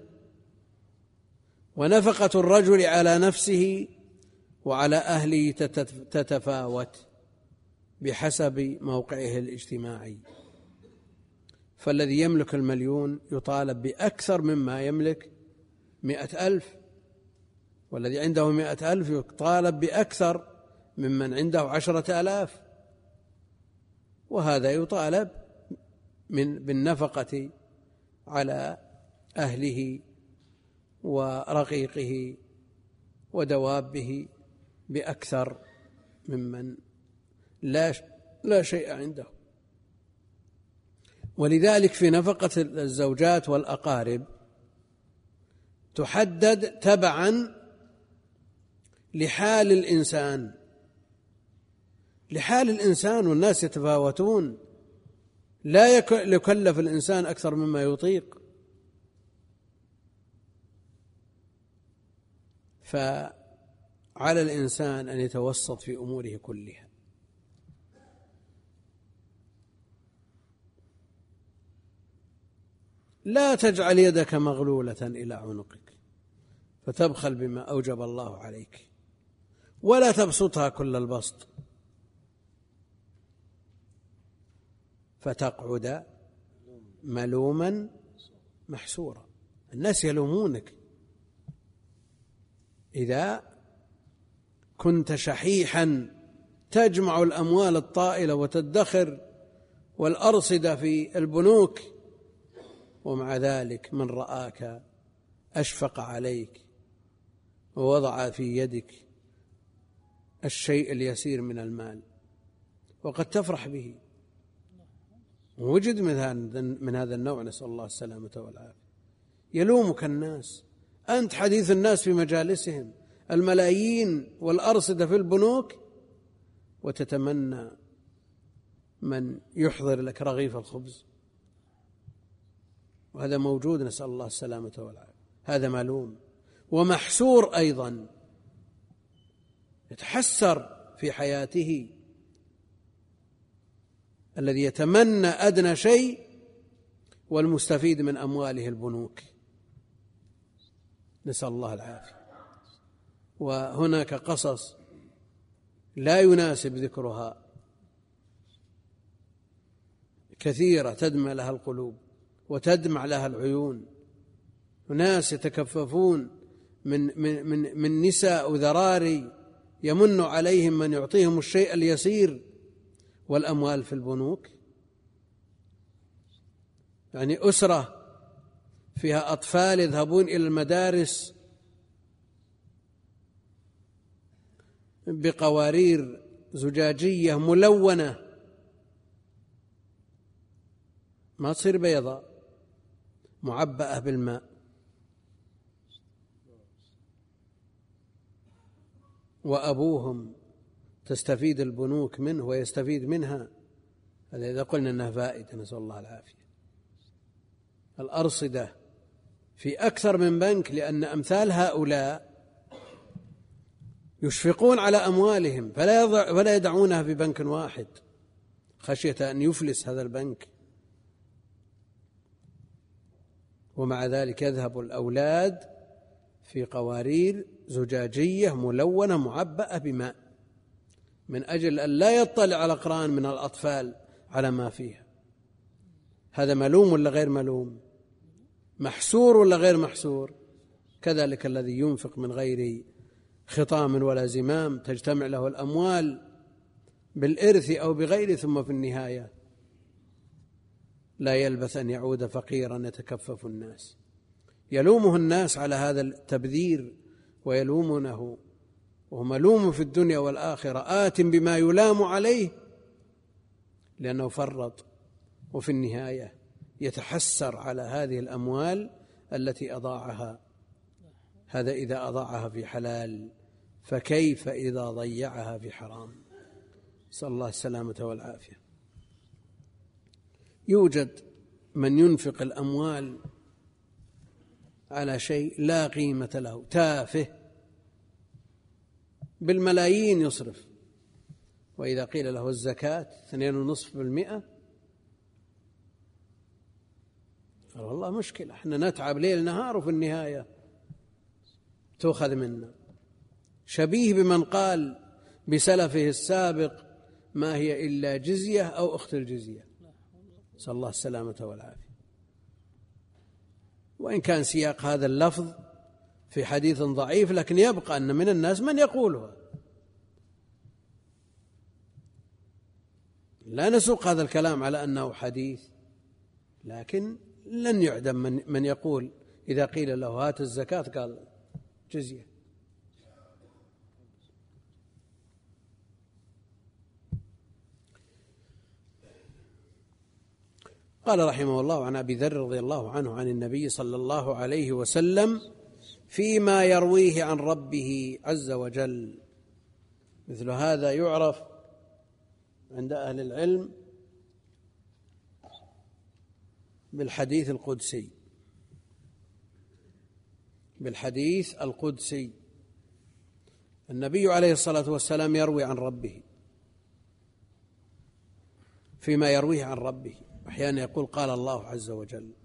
ونفقة الرجل على نفسه وعلى أهله تتفاوت بحسب موقعه الاجتماعي. فالذي يملك المليون يطالب بأكثر مما يملك مئة ألف، والذي عنده مئة ألف يطالب بأكثر ممن عنده عشرة آلاف، وهذا يطالب من بالنفقة على أهله ورقيقه ودوابه بأكثر ممن لا لا شيء عنده. ولذلك في نفقة الزوجات والأقارب تحدد تبعا لحال الإنسان لحال الإنسان والناس يتفاوتون، لا يكلف الإنسان أكثر مما يطيق. فعلى الإنسان أن يتوسط في أموره كلها. لا تجعل يدك مغلولة إلى عنقك فتبخل بما أوجب الله عليك، ولا تبسطها كل البسط فتقعد ملوما محسورا. الناس يلومونك إذا كنت شحيحا تجمع الأموال الطائلة وتدخر والأرصدة في البنوك، ومع ذلك من رآك أشفق عليك ووضع في يدك الشيء اليسير من المال وقد تفرح به. وجد من هذا النوع، نسأل الله السلامة والعافية. يلومك الناس، أنت حديث الناس في مجالسهم، الملايين والأرصدة في البنوك، وتتمنى من يحضر لك رغيف الخبز. وهذا موجود، نسأل الله السلامة والعافية. هذا ملوم ومحسور أيضا، يتحسر في حياته الذي يتمنى أدنى شيء والمستفيد من أمواله البنوك، نسأل الله العافية. وهناك قصص لا يناسب ذكرها كثيرة تدمع لها القلوب وتدمع لها العيون. ناس يتكففون من, من, من, من نساء وذراري يمن عليهم من يعطيهم الشيء اليسير والأموال في البنوك. يعني أسرة فيها أطفال يذهبون إلى المدارس بقوارير زجاجية ملونة، ما تصير بيضاء، معبأة بالماء، وأبوهم تستفيد البنوك منه ويستفيد منها. هذا إذا قلنا أنها فائدة، نسأل الله العافية. الأرصدة في أكثر من بنك، لأن أمثال هؤلاء يشفقون على أموالهم فلا فلا يدعونها في بنك واحد خشية أن يفلس هذا البنك. ومع ذلك يذهب الأولاد في قوارير زجاجية ملونة معبأة بماء من أجل أن لا يطلع الأقران من الأطفال على ما فيها. هذا ملوم ولا غير ملوم؟ محسور ولا غير محسور؟ كذلك الذي ينفق من غير خطام ولا زمام تجتمع له الأموال بالإرث أو بغيره، ثم في النهاية لا يلبث أن يعود فقيرا يتكفف الناس. يلومه الناس على هذا التبذير ويلومونه، وهو ملوم في الدنيا والآخرة، آت بما يلام عليه لأنه فرط، وفي النهاية يتحسر على هذه الأموال التي أضاعها. هذا إذا أضاعها في حلال، فكيف إذا ضيعها في حرام؟ نسأل الله السلامة والعافية. يوجد من ينفق الأموال على شيء لا قيمة له، تافه، بالملايين يصرف، وإذا قيل له الزكاة اثنين ونصف بالمئة قال والله مشكلة، احنا نتعب ليل نهار وفي النهاية تؤخذ منا. شبيه بمن قال بسلفه السابق ما هي إلا جزية أو أخت الجزية، نسأل الله السلامة والعافية. وإن كان سياق هذا اللفظ في حديث ضعيف، لكن يبقى أن من الناس من يقولها. لا نسوق هذا الكلام على أنه حديث، لكن لن يعدم من, من يقول إذا قيل له هات الزكاة قال جزية. قال رحمه الله عن أبي ذر رضي الله عنه عن النبي صلى الله عليه وسلم فيما يرويه عن ربه عز وجل. مثل هذا يعرف عند أهل العلم بالحديث القدسي. بالحديث القدسي النبي عليه الصلاة والسلام يروي عن ربه فيما يرويه عن ربه، أحيانا يقول قال الله عز وجل.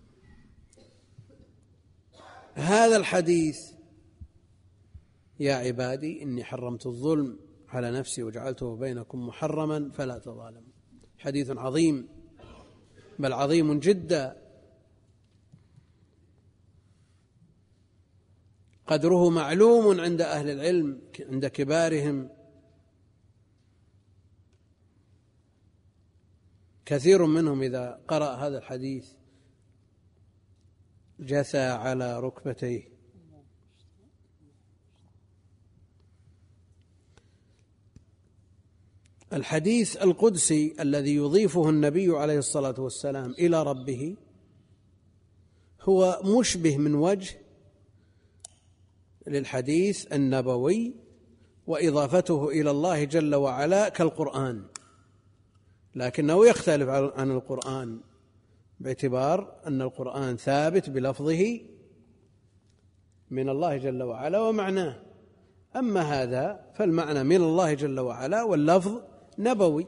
هذا الحديث يا عبادي إني حرمت الظلم على نفسي وجعلته بينكم محرما فلا تظالموا، حديث عظيم، بل عظيم جدا، قدره معلوم عند أهل العلم، عند كبارهم. كثير منهم إذا قرأ هذا الحديث جثى على ركبتيه. الحديث القدسي الذي يضيفه النبي عليه الصلاة والسلام إلى ربه هو مشبه من وجه للحديث النبوي، وإضافته إلى الله جل وعلا كالقرآن، لكنه يختلف عن القرآن باعتبار أن القرآن ثابت بلفظه من الله جل وعلا ومعناه، أما هذا فالمعنى من الله جل وعلا واللفظ نبوي.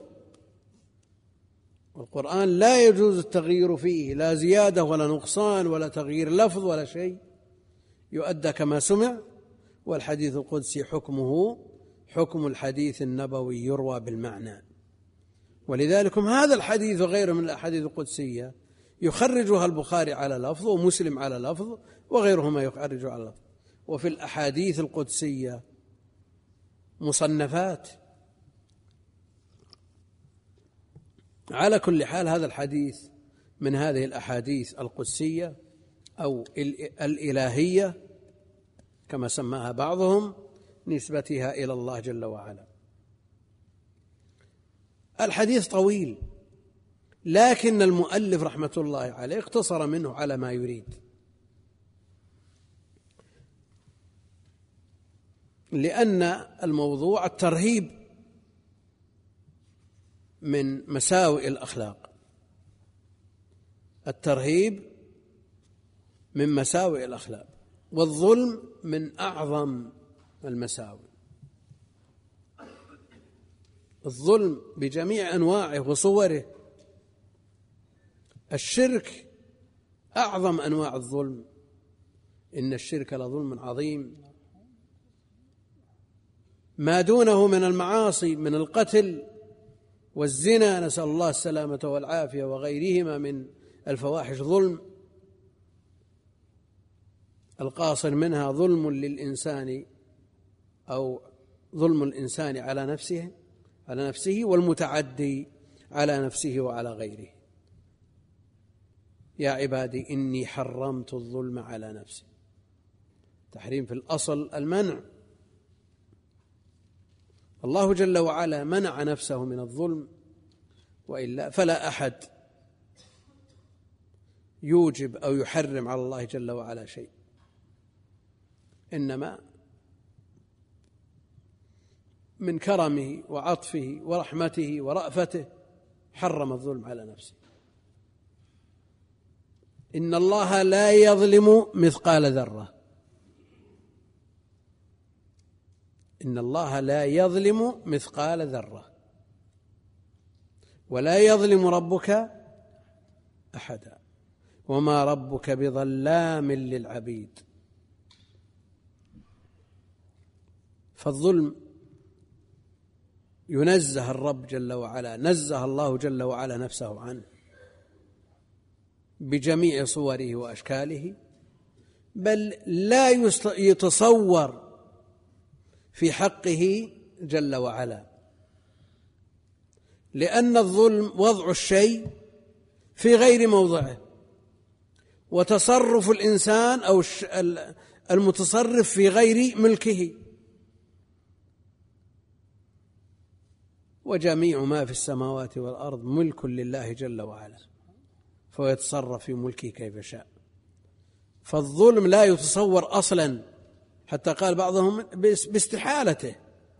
والقرآن لا يجوز التغيير فيه، لا زيادة ولا نقصان ولا تغيير لفظ ولا شيء، يؤدى كما سمع. والحديث القدسي حكمه حكم الحديث النبوي يروى بالمعنى. ولذلك هذا الحديث وغيره من الأحاديث القدسية يخرجها البخاري على لفظ ومسلم على لفظ وغيرهما يخرج على لفظ. وفي الأحاديث القدسية مصنفات. على كل حال هذا الحديث من هذه الأحاديث القدسية أو الإلهية كما سماها بعضهم، نسبتها إلى الله جل وعلا. الحديث طويل، لكن المؤلف رحمة الله عليه اقتصر منه على ما يريد، لأن الموضوع الترهيب من مساوئ الأخلاق، الترهيب من مساوئ الأخلاق، والظلم من أعظم المساوئ. الظلم بجميع أنواعه وصوره، الشرك أعظم أنواع الظلم، إن الشرك لظلم عظيم. ما دونه من المعاصي من القتل والزنا، نسأل الله السلامة والعافية، وغيرهما من الفواحش ظلم. القاصر منها ظلم للإنسان أو ظلم الإنسان على نفسه على نفسه والمتعدي على نفسه وعلى غيره. يا عبادي إني حرمت الظلم على نفسي، تحريم في الأصل المنع. الله جل وعلا منع نفسه من الظلم، وإلا فلا أحد يوجب أو يحرم على الله جل وعلا شيء، إنما من كرمه وعطفه ورحمته ورأفته حرم الظلم على نفسه. إن الله لا يظلم مثقال ذرة، إن الله لا يظلم مثقال ذرة، ولا يظلم ربك أحدا، وما ربك بظلام للعبيد. فالظلم ينزه الرب جل وعلا، نزه الله جل وعلا نفسه عنه بجميع صوره وأشكاله، بل لا يتصور في حقه جل وعلا، لأن الظلم وضع الشيء في غير موضعه، وتصرف الإنسان أو المتصرف في غير ملكه. وجميع ما في السماوات والأرض ملك لله جل وعلا، فهو يتصرف في ملكه كيف شاء. فالظلم لا يتصور أصلا، حتى قال بعضهم باستحالته.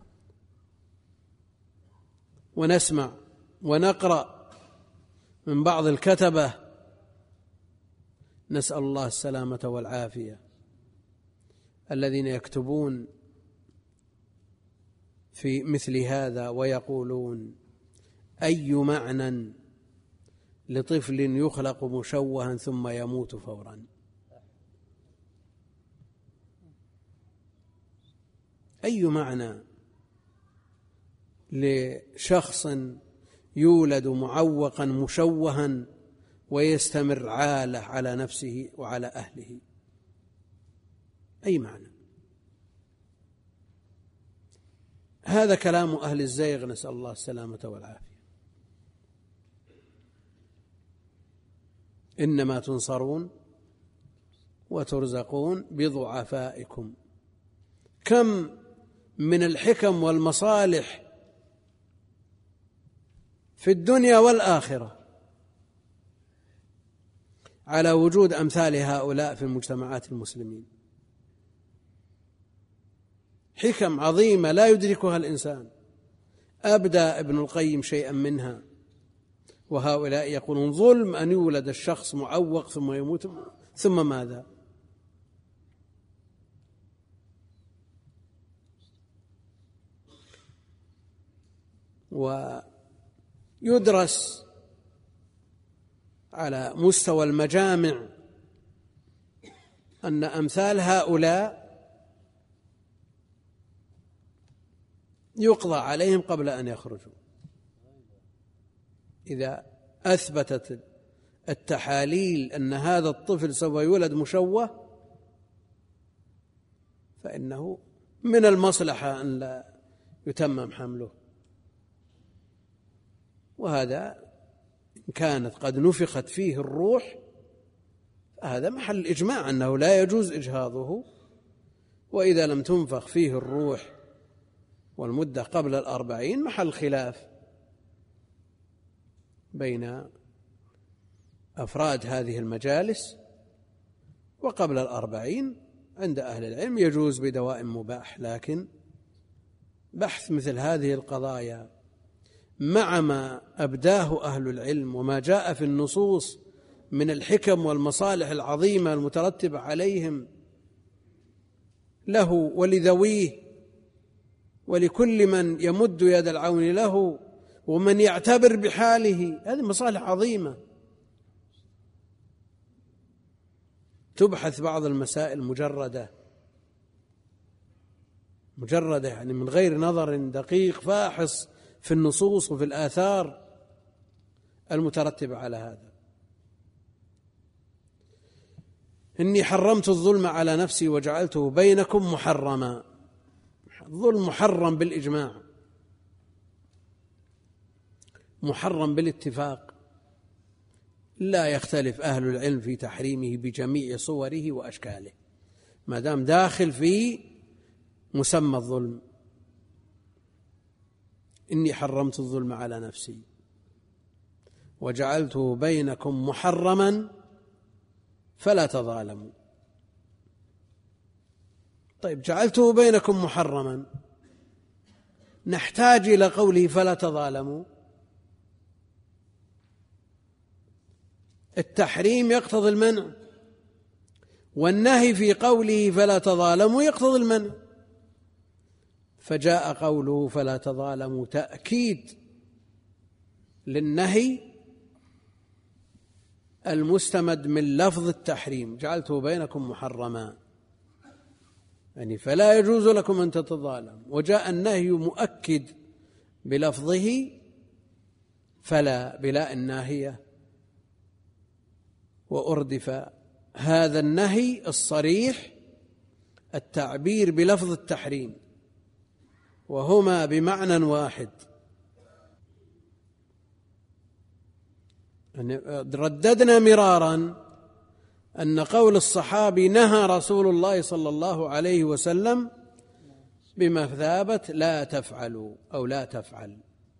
ونسمع ونقرأ من بعض الكتبة، نسأل الله السلامة والعافية، الذين يكتبون في مثل هذا ويقولون: أي معنى لطفل يخلق مشوها ثم يموت فورا؟ أي معنى لشخص يولد معوقا مشوها ويستمر عالة على نفسه وعلى أهله؟ أي معنى؟ هذا كلام أهل الزيغ، نسأل الله السلامة والعافية. إنما تنصرون وترزقون بضعفائكم. كم من الحكم والمصالح في الدنيا والآخرة على وجود أمثال هؤلاء في المجتمعات المسلمين، حكم عظيمة لا يدركها الإنسان. أبدى ابن القيم شيئا منها، وهؤلاء يقولون: ظلم أن يولد الشخص معوق ثم يموت، ثم ماذا؟ ويدرس على مستوى المجامع أن أمثال هؤلاء يقضى عليهم قبل أن يخرجوا، إذا أثبتت التحاليل أن هذا الطفل سوف يولد مشوه، فإنه من المصلحة أن لا يتمم حمله. وهذا إن كانت قد نفخت فيه الروح هذا محل إجماع أنه لا يجوز إجهاضه. وإذا لم تنفخ فيه الروح والمدة قبل الأربعين محل خلاف بين أفراد هذه المجالس. وقبل الأربعين عند أهل العلم يجوز بدواء مباح، لكن بحث مثل هذه القضايا مع ما أبداه أهل العلم وما جاء في النصوص من الحكم والمصالح العظيمة المترتبة عليهم له ولذويه ولكل من يمد يد العون له ومن يعتبر بحاله، هذه مصالح عظيمة. تبحث بعض المسائل مجردة مجردة يعني من غير نظر دقيق فاحص في النصوص وفي الآثار المترتبة على هذا. إني حرمت الظلم على نفسي وجعلته بينكم محرما. الظلم محرم بالإجماع، محرم بالاتفاق، لا يختلف أهل العلم في تحريمه بجميع صوره وأشكاله ما دام داخل في مسمى الظلم. إني حرمت الظلم على نفسي وجعلته بينكم محرما فلا تظالموا. طيب، جعلته بينكم محرما، نحتاج إلى قوله فلا تظالموا. التحريم يقتضي المنع، والنهي في قوله فلا تظالموا يقتضي المنع، فجاء قوله فلا تظالموا تأكيد للنهي المستمد من لفظ التحريم، جعلته بينكم محرما، يعني فلا يجوز لكم أن تتظالموا. وجاء النهي مؤكد بلفظه فلا بلا الناهية، وأردف هذا النهي الصريح التعبير بلفظ التحريم، وهما بمعنى واحد. رددنا مرارا أن قول الصحابي نهى رسول الله صلى الله عليه وسلم بمثابة لا تفعلوا أو لا تفعل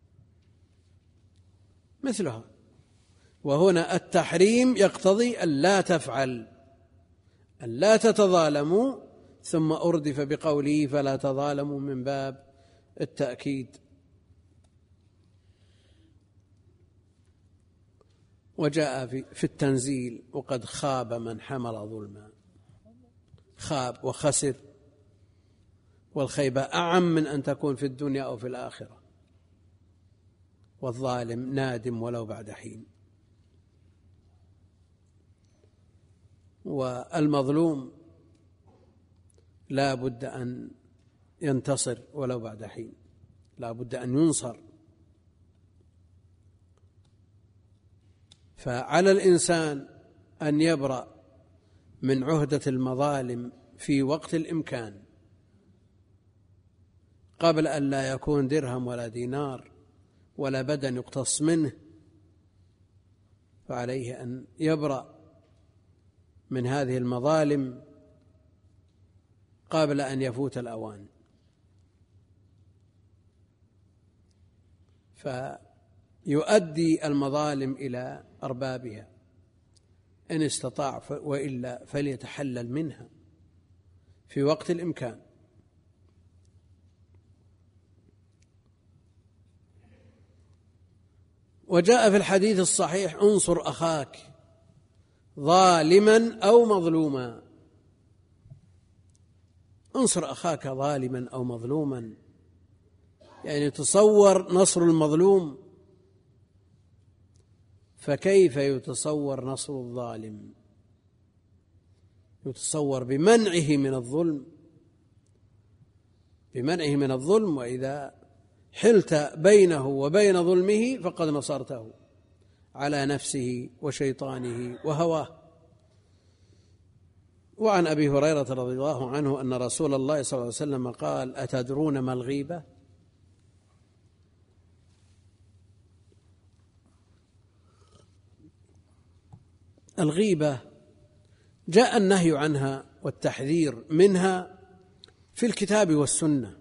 مثلها، وهنا التحريم يقتضي أن لا تفعل، أن لا تتظالموا، ثم أردف بقوله فلا تظالموا من باب التأكيد. وجاء في التنزيل وقد خاب من حمل ظلما، خاب وخسر، والخيبة أعم من أن تكون في الدنيا أو في الآخرة، والظالم نادم ولو بعد حين، والمظلوم لا بد أن ينتصر ولو بعد حين، لا بد أن ينصر. فعلى الإنسان أن يبرأ من عهدة المظالم في وقت الإمكان قبل أن لا يكون درهم ولا دينار ولا بدن يقتص منه، فعليه أن يبرأ من هذه المظالم قبل أن يفوت الأوان. فيؤدي المظالم إلى أربابها إن استطاع، وإلا فليتحلل منها في وقت الإمكان. وجاء في الحديث الصحيح انصر أخاك ظالما أو مظلوما. انصر أخاك ظالما أو مظلوما، يعني تصور نصر المظلوم، فكيف يتصور نصر الظالم؟ يتصور بمنعه من الظلم، بمنعه من الظلم، وإذا حلت بينه وبين ظلمه فقد نصرته على نفسه وشيطانه وهواه. وعن أبي هريرة رضي الله عنه أن رسول الله صلى الله عليه وسلم قال أتدرون ما الغيبة؟ الغيبة جاء النهي عنها والتحذير منها في الكتاب والسنة،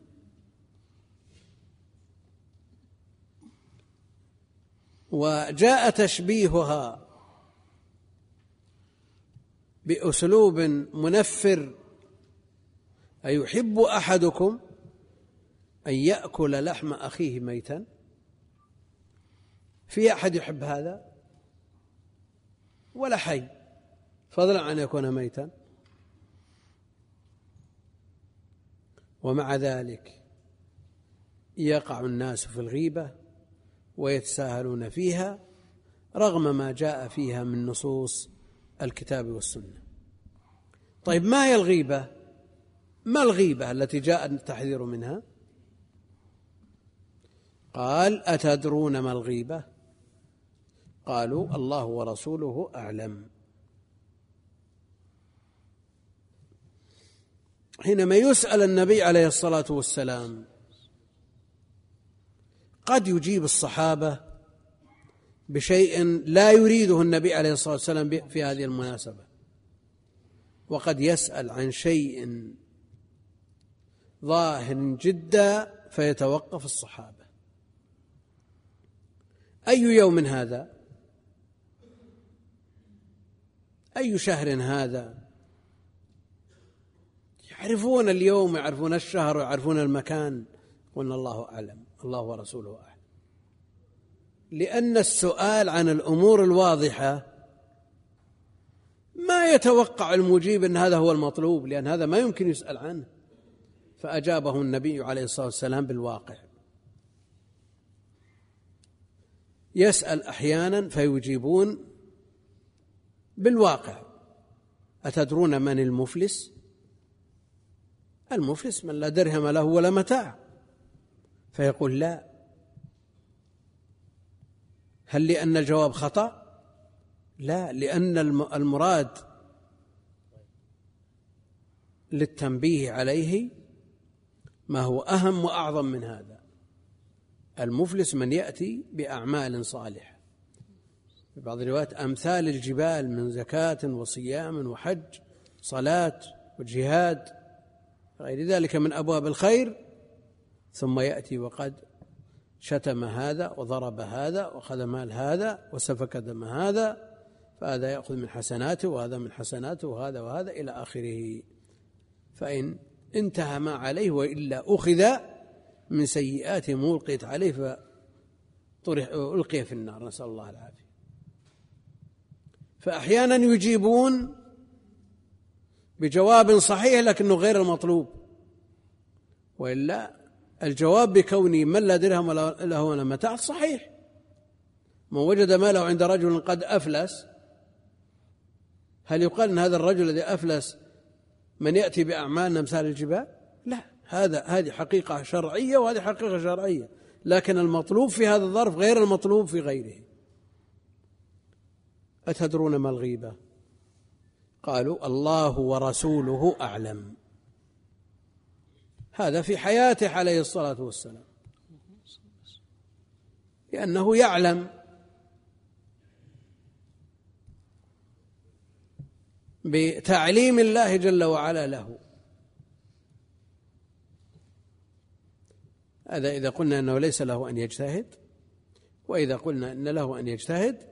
وجاء تشبيهها بأسلوب منفر: أيحب أحدكم أن يأكل لحم أخيه ميتا؟ في أحد يحب هذا؟ ولا حي، فضلا عن يكون ميتا. ومع ذلك يقع الناس في الغيبة ويتساهلون فيها رغم ما جاء فيها من نصوص الكتاب والسنة. طيب ما هي الغيبة؟ ما الغيبة التي جاء التحذير منها؟ قال أتدرون ما الغيبة؟ قالوا الله ورسوله أعلم. حينما يسأل النبي عليه الصلاة والسلام قد يجيب الصحابة بشيء لا يريده النبي عليه الصلاة والسلام في هذه المناسبة، وقد يسأل عن شيء ظاهر جدا فيتوقف الصحابة: أي يوم هذا؟ أي شهر هذا؟ يعرفون اليوم، يعرفون الشهر، ويعرفون المكان، قلنا الله أعلم، الله ورسوله أعلم، لأن السؤال عن الأمور الواضحة ما يتوقع المجيب أن هذا هو المطلوب، لأن هذا ما يمكن يسأل عنه، فأجابه النبي عليه الصلاة والسلام بالواقع. يسأل أحيانا فيجيبون بالواقع. أتدرون من المفلس؟ المفلس من لا درهم له ولا متاع. فيقول لا. هل لأن الجواب خطأ؟ لا، لأن المراد للتنبيه عليه ما هو أهم وأعظم من هذا. المفلس من يأتي بأعمال صالحة، في بعض الروايات أمثال الجبال من زكاة وصيام وحج صلاة وجهاد غير ذلك من أبواب الخير، ثم يأتي وقد شتم هذا وضرب هذا وأخذ مال هذا وسفك دم هذا، فهذا يأخذ من حسناته وهذا من حسناته وهذا وهذا إلى آخره. فإن انتهى ما عليه وإلا أخذ من سيئات ملقيت عليه فألقي في النار، نسأل الله العافية. فأحيانا يجيبون بجواب صحيح لكنه غير المطلوب، وإلا الجواب بكوني من لا درهم له ولا متاع صحيح. من وجد ماله عند رجل قد أفلس، هل يقال أن هذا الرجل الذي أفلس من يأتي بأعمال أمثال الجبال؟ لا، هذا هذه حقيقة شرعية وهذه حقيقة شرعية، لكن المطلوب في هذا الظرف غير المطلوب في غيره. أتدرون ما الغيبة؟ قالوا الله ورسوله أعلم. هذا في حياته عليه الصلاة والسلام، لأنه يعلم بتعليم الله جل وعلا له. هذا إذا قلنا أنه ليس له أن يجتهد، وإذا قلنا أن له أن يجتهد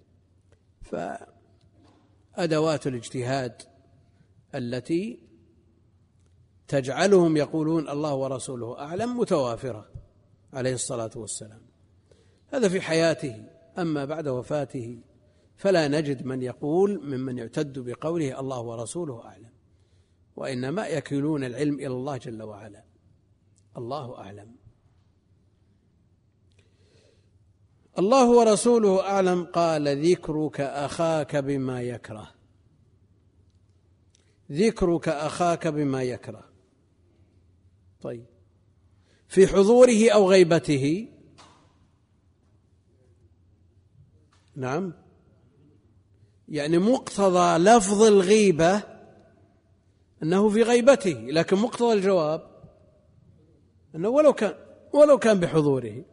فأدوات الاجتهاد التي تجعلهم يقولون الله ورسوله أعلم متوافرة عليه الصلاة والسلام. هذا في حياته. أما بعد وفاته فلا نجد من يقول ممن يعتد بقوله الله ورسوله أعلم، وإنما يكلون العلم إلى الله جل وعلا. الله أعلم. الله ورسوله أعلم. قال ذكرك أخاك بما يكره. ذكرك أخاك بما يكره. طيب، في حضوره أو غيبته؟ نعم، يعني مقتضى لفظ الغيبة أنه في غيبته، لكن مقتضى الجواب أنه ولو كان ولو كان بحضوره.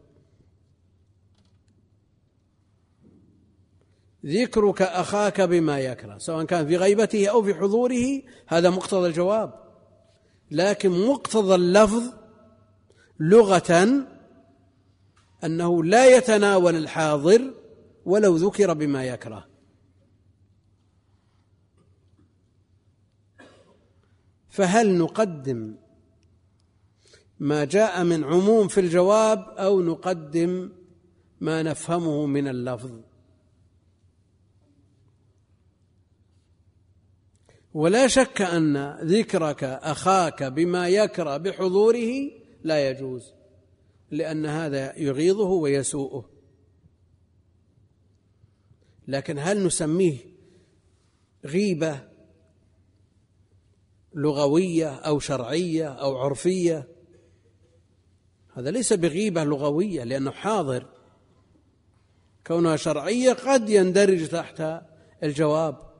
ذكرك أخاك بما يكره، سواء كان في غيبته أو في حضوره، هذا مقتضى الجواب. لكن مقتضى اللفظ لغة أنه لا يتناول الحاضر ولو ذكر بما يكره. فهل نقدم ما جاء من عموم في الجواب أو نقدم ما نفهمه من اللفظ؟ ولا شك أن ذكرك أخاك بما يكره بحضوره لا يجوز، لأن هذا يغيظه ويسوءه. لكن هل نسميه غيبة لغوية أو شرعية أو عرفية؟ هذا ليس بغيبة لغوية لأنه حاضر. كونها شرعية قد يندرج تحت الجواب.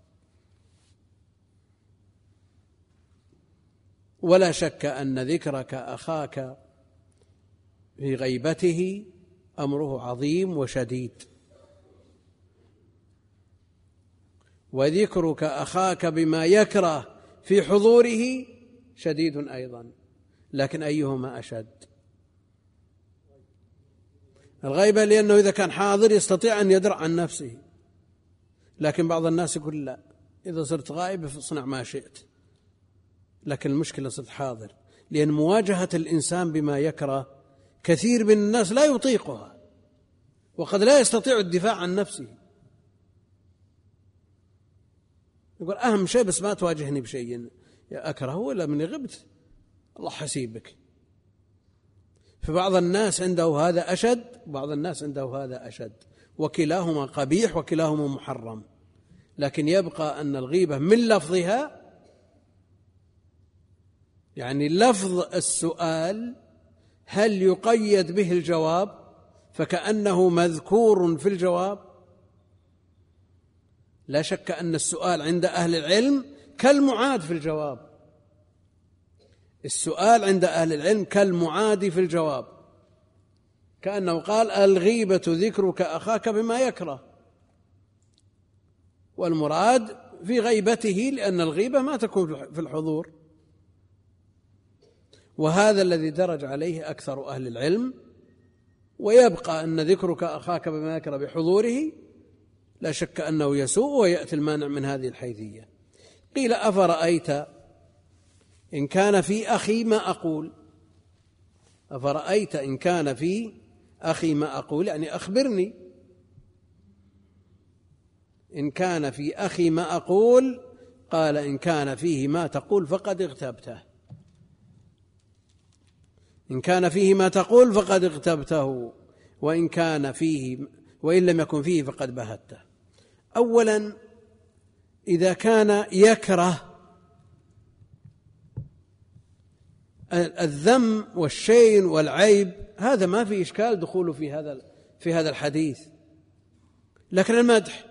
ولا شك أن ذكرك أخاك في غيبته أمره عظيم وشديد، وذكرك أخاك بما يكره في حضوره شديد أيضا، لكن أيهما أشد؟ الغيبة لأنه إذا كان حاضر يستطيع أن يدرع عن نفسه، لكن بعض الناس يقول لا، إذا صرت غائب فاصنع ما شئت، لكن المشكلة صرت حاضر. لأن مواجهة الإنسان بما يكره كثير من الناس لا يطيقها، وقد لا يستطيع الدفاع عن نفسه. يقول أهم شيء بس ما تواجهني بشيء أكرهه ولا من غبت الله حسيبك. فبعض الناس عنده هذا أشد، وبعض الناس عنده هذا أشد، وكلاهما قبيح وكلاهما محرم. لكن يبقى أن الغيبة من لفظها، يعني لفظ السؤال هل يقيد به الجواب فكأنه مذكور في الجواب؟ لا شك أن السؤال عند أهل العلم كالمعاد في الجواب. السؤال عند أهل العلم كالمعاد في الجواب، كأنه قال الغيبة ذكرك أخاك بما يكره، والمراد في غيبته، لأن الغيبة ما تكون في الحضور. وهذا الذي درج عليه أكثر أهل العلم. ويبقى أن ذكرك أخاك بما يكره بحضوره لا شك أنه يسوء، ويأتي المانع من هذه الحيثية. قيل أفرأيت إن كان في أخي ما أقول، أفرأيت إن كان في أخي ما أقول، يعني أخبرني إن كان في أخي ما أقول. قال إن كان فيه ما تقول فقد اغتبته، إن كان فيه ما تقول فقد اغتبته، وإن كان فيه وإن لم يكن فيه فقد بهته. أولا إذا كان يكره الذم والشين والعيب هذا ما في إشكال دخوله في هذا في هذا الحديث، لكن المدح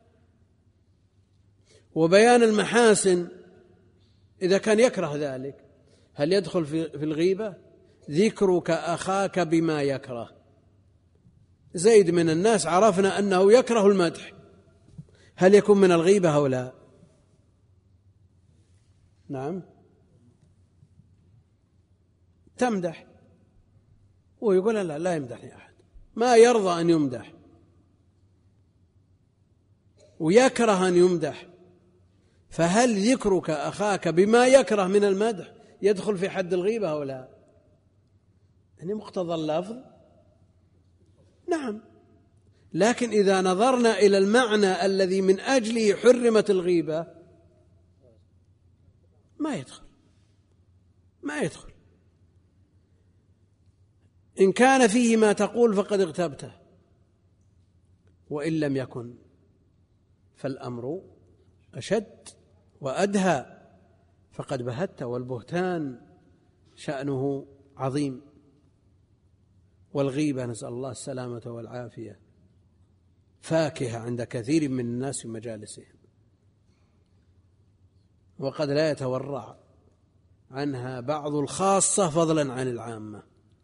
وبيان المحاسن إذا كان يكره ذلك هل يدخل في الغيبة؟ ذكرك أخاك بما يكره. زيد من الناس عرفنا أنه يكره المدح، هل يكون من الغيبة أو لا؟ نعم، تمدح ويقول لا لا يمدحني أحد، ما يرضى أن يمدح ويكره أن يمدح. فهل ذكرك أخاك بما يكره من المدح يدخل في حد الغيبة أو لا؟ يعني مقتضى اللفظ نعم، لكن إذا نظرنا إلى المعنى الذي من أجله حرمت الغيبة ما يدخل ما يدخل. إن كان فيه ما تقول فقد اغتبته، وإن لم يكن فالأمر أشد وأدهى فقد بهت، والبهتان شأنه عظيم. والغيبة نسأل الله السلامة والعافية فاكهة عند كثير من الناس في مجالسهم، وقد لا يتورع عنها بعض الخاصة فضلا عن العامة.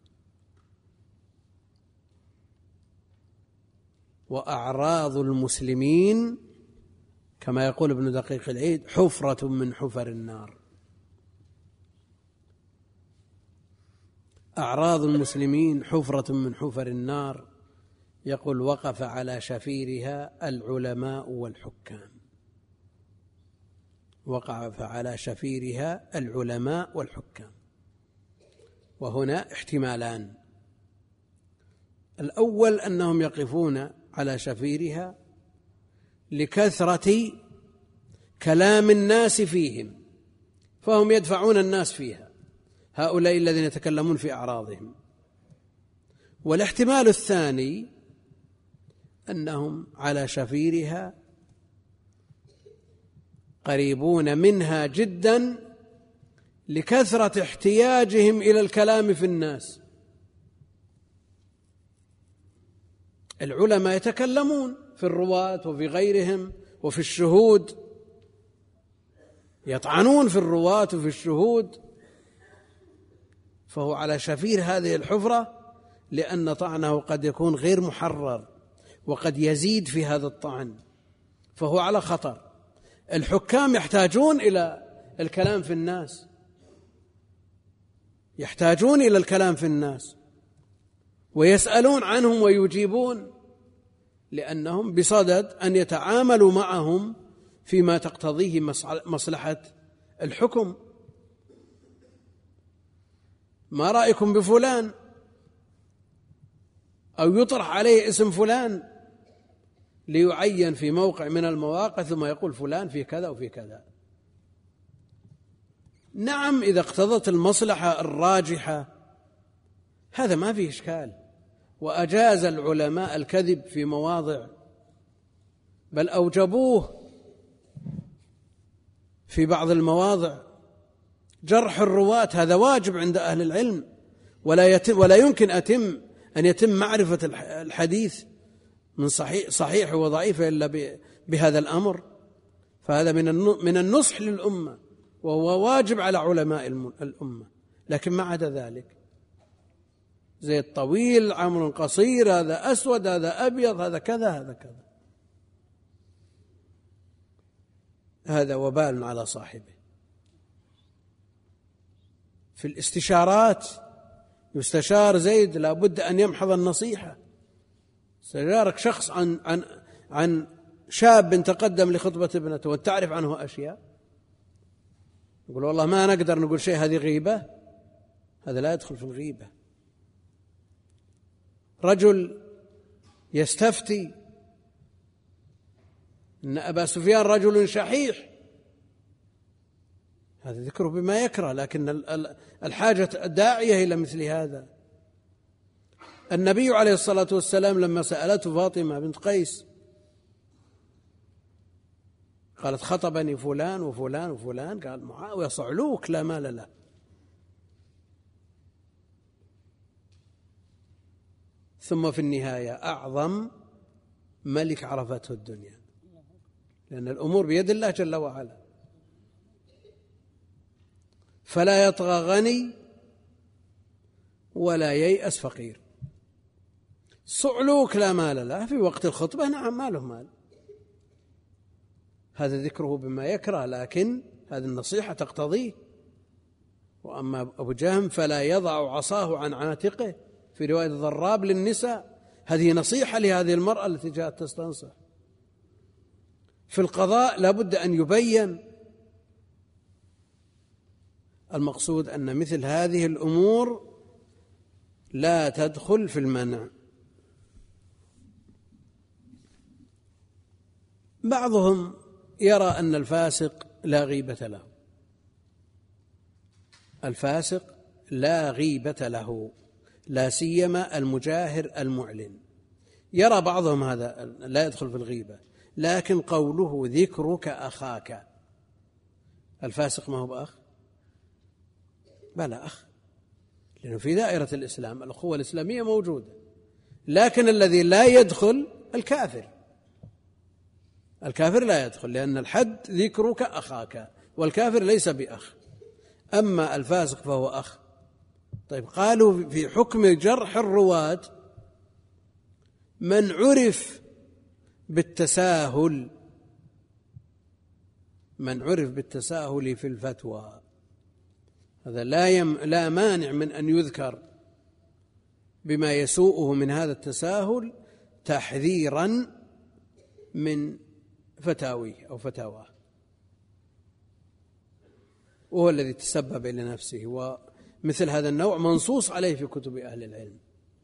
وأعراض المسلمين كما يقول ابن دقيق العيد حفرة من حفر النار. أعراض المسلمين حفرة من حفر النار. يقول وقف على شفيرها العلماء والحكام، وقف على شفيرها العلماء والحكام. وهنا احتمالان: الأول أنهم يقفون على شفيرها لكثرة كلام الناس فيهم، فهم يدفعون الناس فيها، هؤلاء الذين يتكلمون في أعراضهم. والاحتمال الثاني أنهم على شفيرها قريبون منها جدا لكثرة احتياجهم إلى الكلام في الناس. العلماء يتكلمون في الرواة وفي غيرهم وفي الشهود، يطعنون في الرواة وفي الشهود، فهو على شفير هذه الحفرة، لأن طعنه قد يكون غير محرر وقد يزيد في هذا الطعن، فهو على خطر. الحكام يحتاجون إلى الكلام في الناس، يحتاجون إلى الكلام في الناس ويسألون عنهم ويجيبون، لأنهم بصدد أن يتعاملوا معهم فيما تقتضيه مصلحة الحكم. ما رأيكم بفلان، أو يطرح عليه اسم فلان ليعين في موقع من المواقع ثم يقول فلان في كذا وفي كذا. نعم إذا اقتضت المصلحة الراجحة هذا ما فيه إشكال، وأجاز العلماء الكذب في مواضع، بل أوجبوه في بعض المواضع. جرح الرواة هذا واجب عند أهل العلم، ولا يتم ولا يمكن أتم أن يتم معرفة الحديث من صحيح صحيح وضعيف إلا بهذا الأمر. فهذا من من النصح للأمة، وهو واجب على علماء الأمة. لكن ما عدا ذلك، زي الطويل عمر قصير، هذا أسود هذا أبيض هذا كذا هذا كذا، هذا وبال على صاحبه. في الاستشارات يستشار زيد لا بد أن يمحض النصيحة. استشارك شخص عن عن عن شاب تقدم لخطبة ابنته وتعرف عنه أشياء، يقول والله ما نقدر نقول شيء، هذه غيبة، هذا لا يدخل في الغيبة. رجل يستفتي إن أبا سفيان رجل شحيح، هذا ذكره بما يكره، لكن الحاجة داعية إلى مثل هذا. النبي عليه الصلاة والسلام لما سألته فاطمة بنت قيس قالت خطبني فلان وفلان وفلان، قال معاوية صعلوك لا مال له. ثم في النهاية أعظم ملك عرفته الدنيا، لأن الأمور بيد الله جل وعلا. فلا يطغى غني ولا ييأس فقير. صعلوك لا مال له في وقت الخطبة، نعم ما له مال، هذا ذكره بما يكره، لكن هذه النصيحة تقتضيه. وأما أبو جهم فلا يضع عصاه عن عاتقه، في رواية ضراب للنساء، هذه نصيحة لهذه المرأة التي جاءت تستنصح. في القضاء لا بد أن يبين. المقصود أن مثل هذه الأمور لا تدخل في المنع. بعضهم يرى أن الفاسق لا غيبة له، الفاسق لا غيبة له، لا سيما المجاهر المعلن. يرى بعضهم هذا لا يدخل في الغيبة، لكن قوله ذكرك أخاك، الفاسق ما هو بأخ؟ بلى أخ، لأنه في دائرة الإسلام الأخوة الإسلامية موجودة، لكن الذي لا يدخل الكافر، الكافر لا يدخل، لأن الحد ذكرك أخاك، والكافر ليس بأخ. أما الفاسق فهو أخ. طيب قالوا في حكم جرح الرواة من عرف بالتساهل، من عرف بالتساهل في الفتوى، هذا لا يم لا مانع من أن يذكر بما يسوءه من هذا التساهل تحذيرا من فتاويه أو فتاواه، وهو الذي تسبب لنفسه. ومثل هذا النوع منصوص عليه في كتب أهل العلم،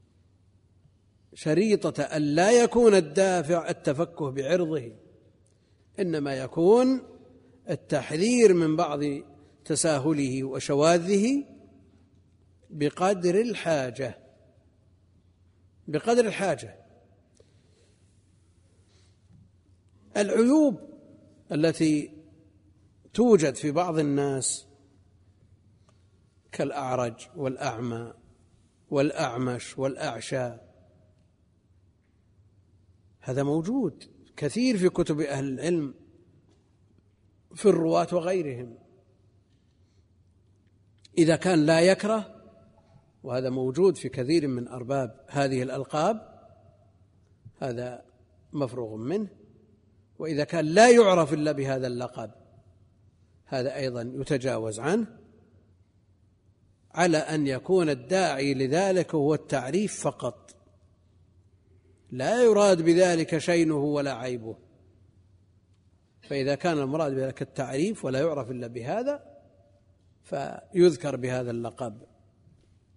شريطة أن لا يكون الدافع التفكه بعرضه، إنما يكون التحذير من بعض تساهله وشواذه بقدر الحاجة، بقدر الحاجة. العيوب التي توجد في بعض الناس كالأعرج والأعمى والأعمش والأعشى، هذا موجود كثير في كتب أهل العلم في الرواة وغيرهم. إذا كان لا يكره، وهذا موجود في كثير من أرباب هذه الألقاب، هذا مفروغ منه. وإذا كان لا يعرف إلا بهذا اللقب، هذا أيضا يتجاوز عنه، على أن يكون الداعي لذلك هو التعريف فقط، لا يراد بذلك شينه ولا عيبه. فإذا كان المراد بذلك التعريف ولا يعرف إلا بهذا، فيذكر بهذا اللقب.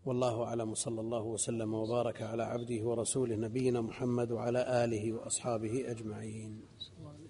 والله أعلم، صلى الله وسلم وبارك على عبده ورسوله نبينا محمد وعلى آله وأصحابه أجمعين.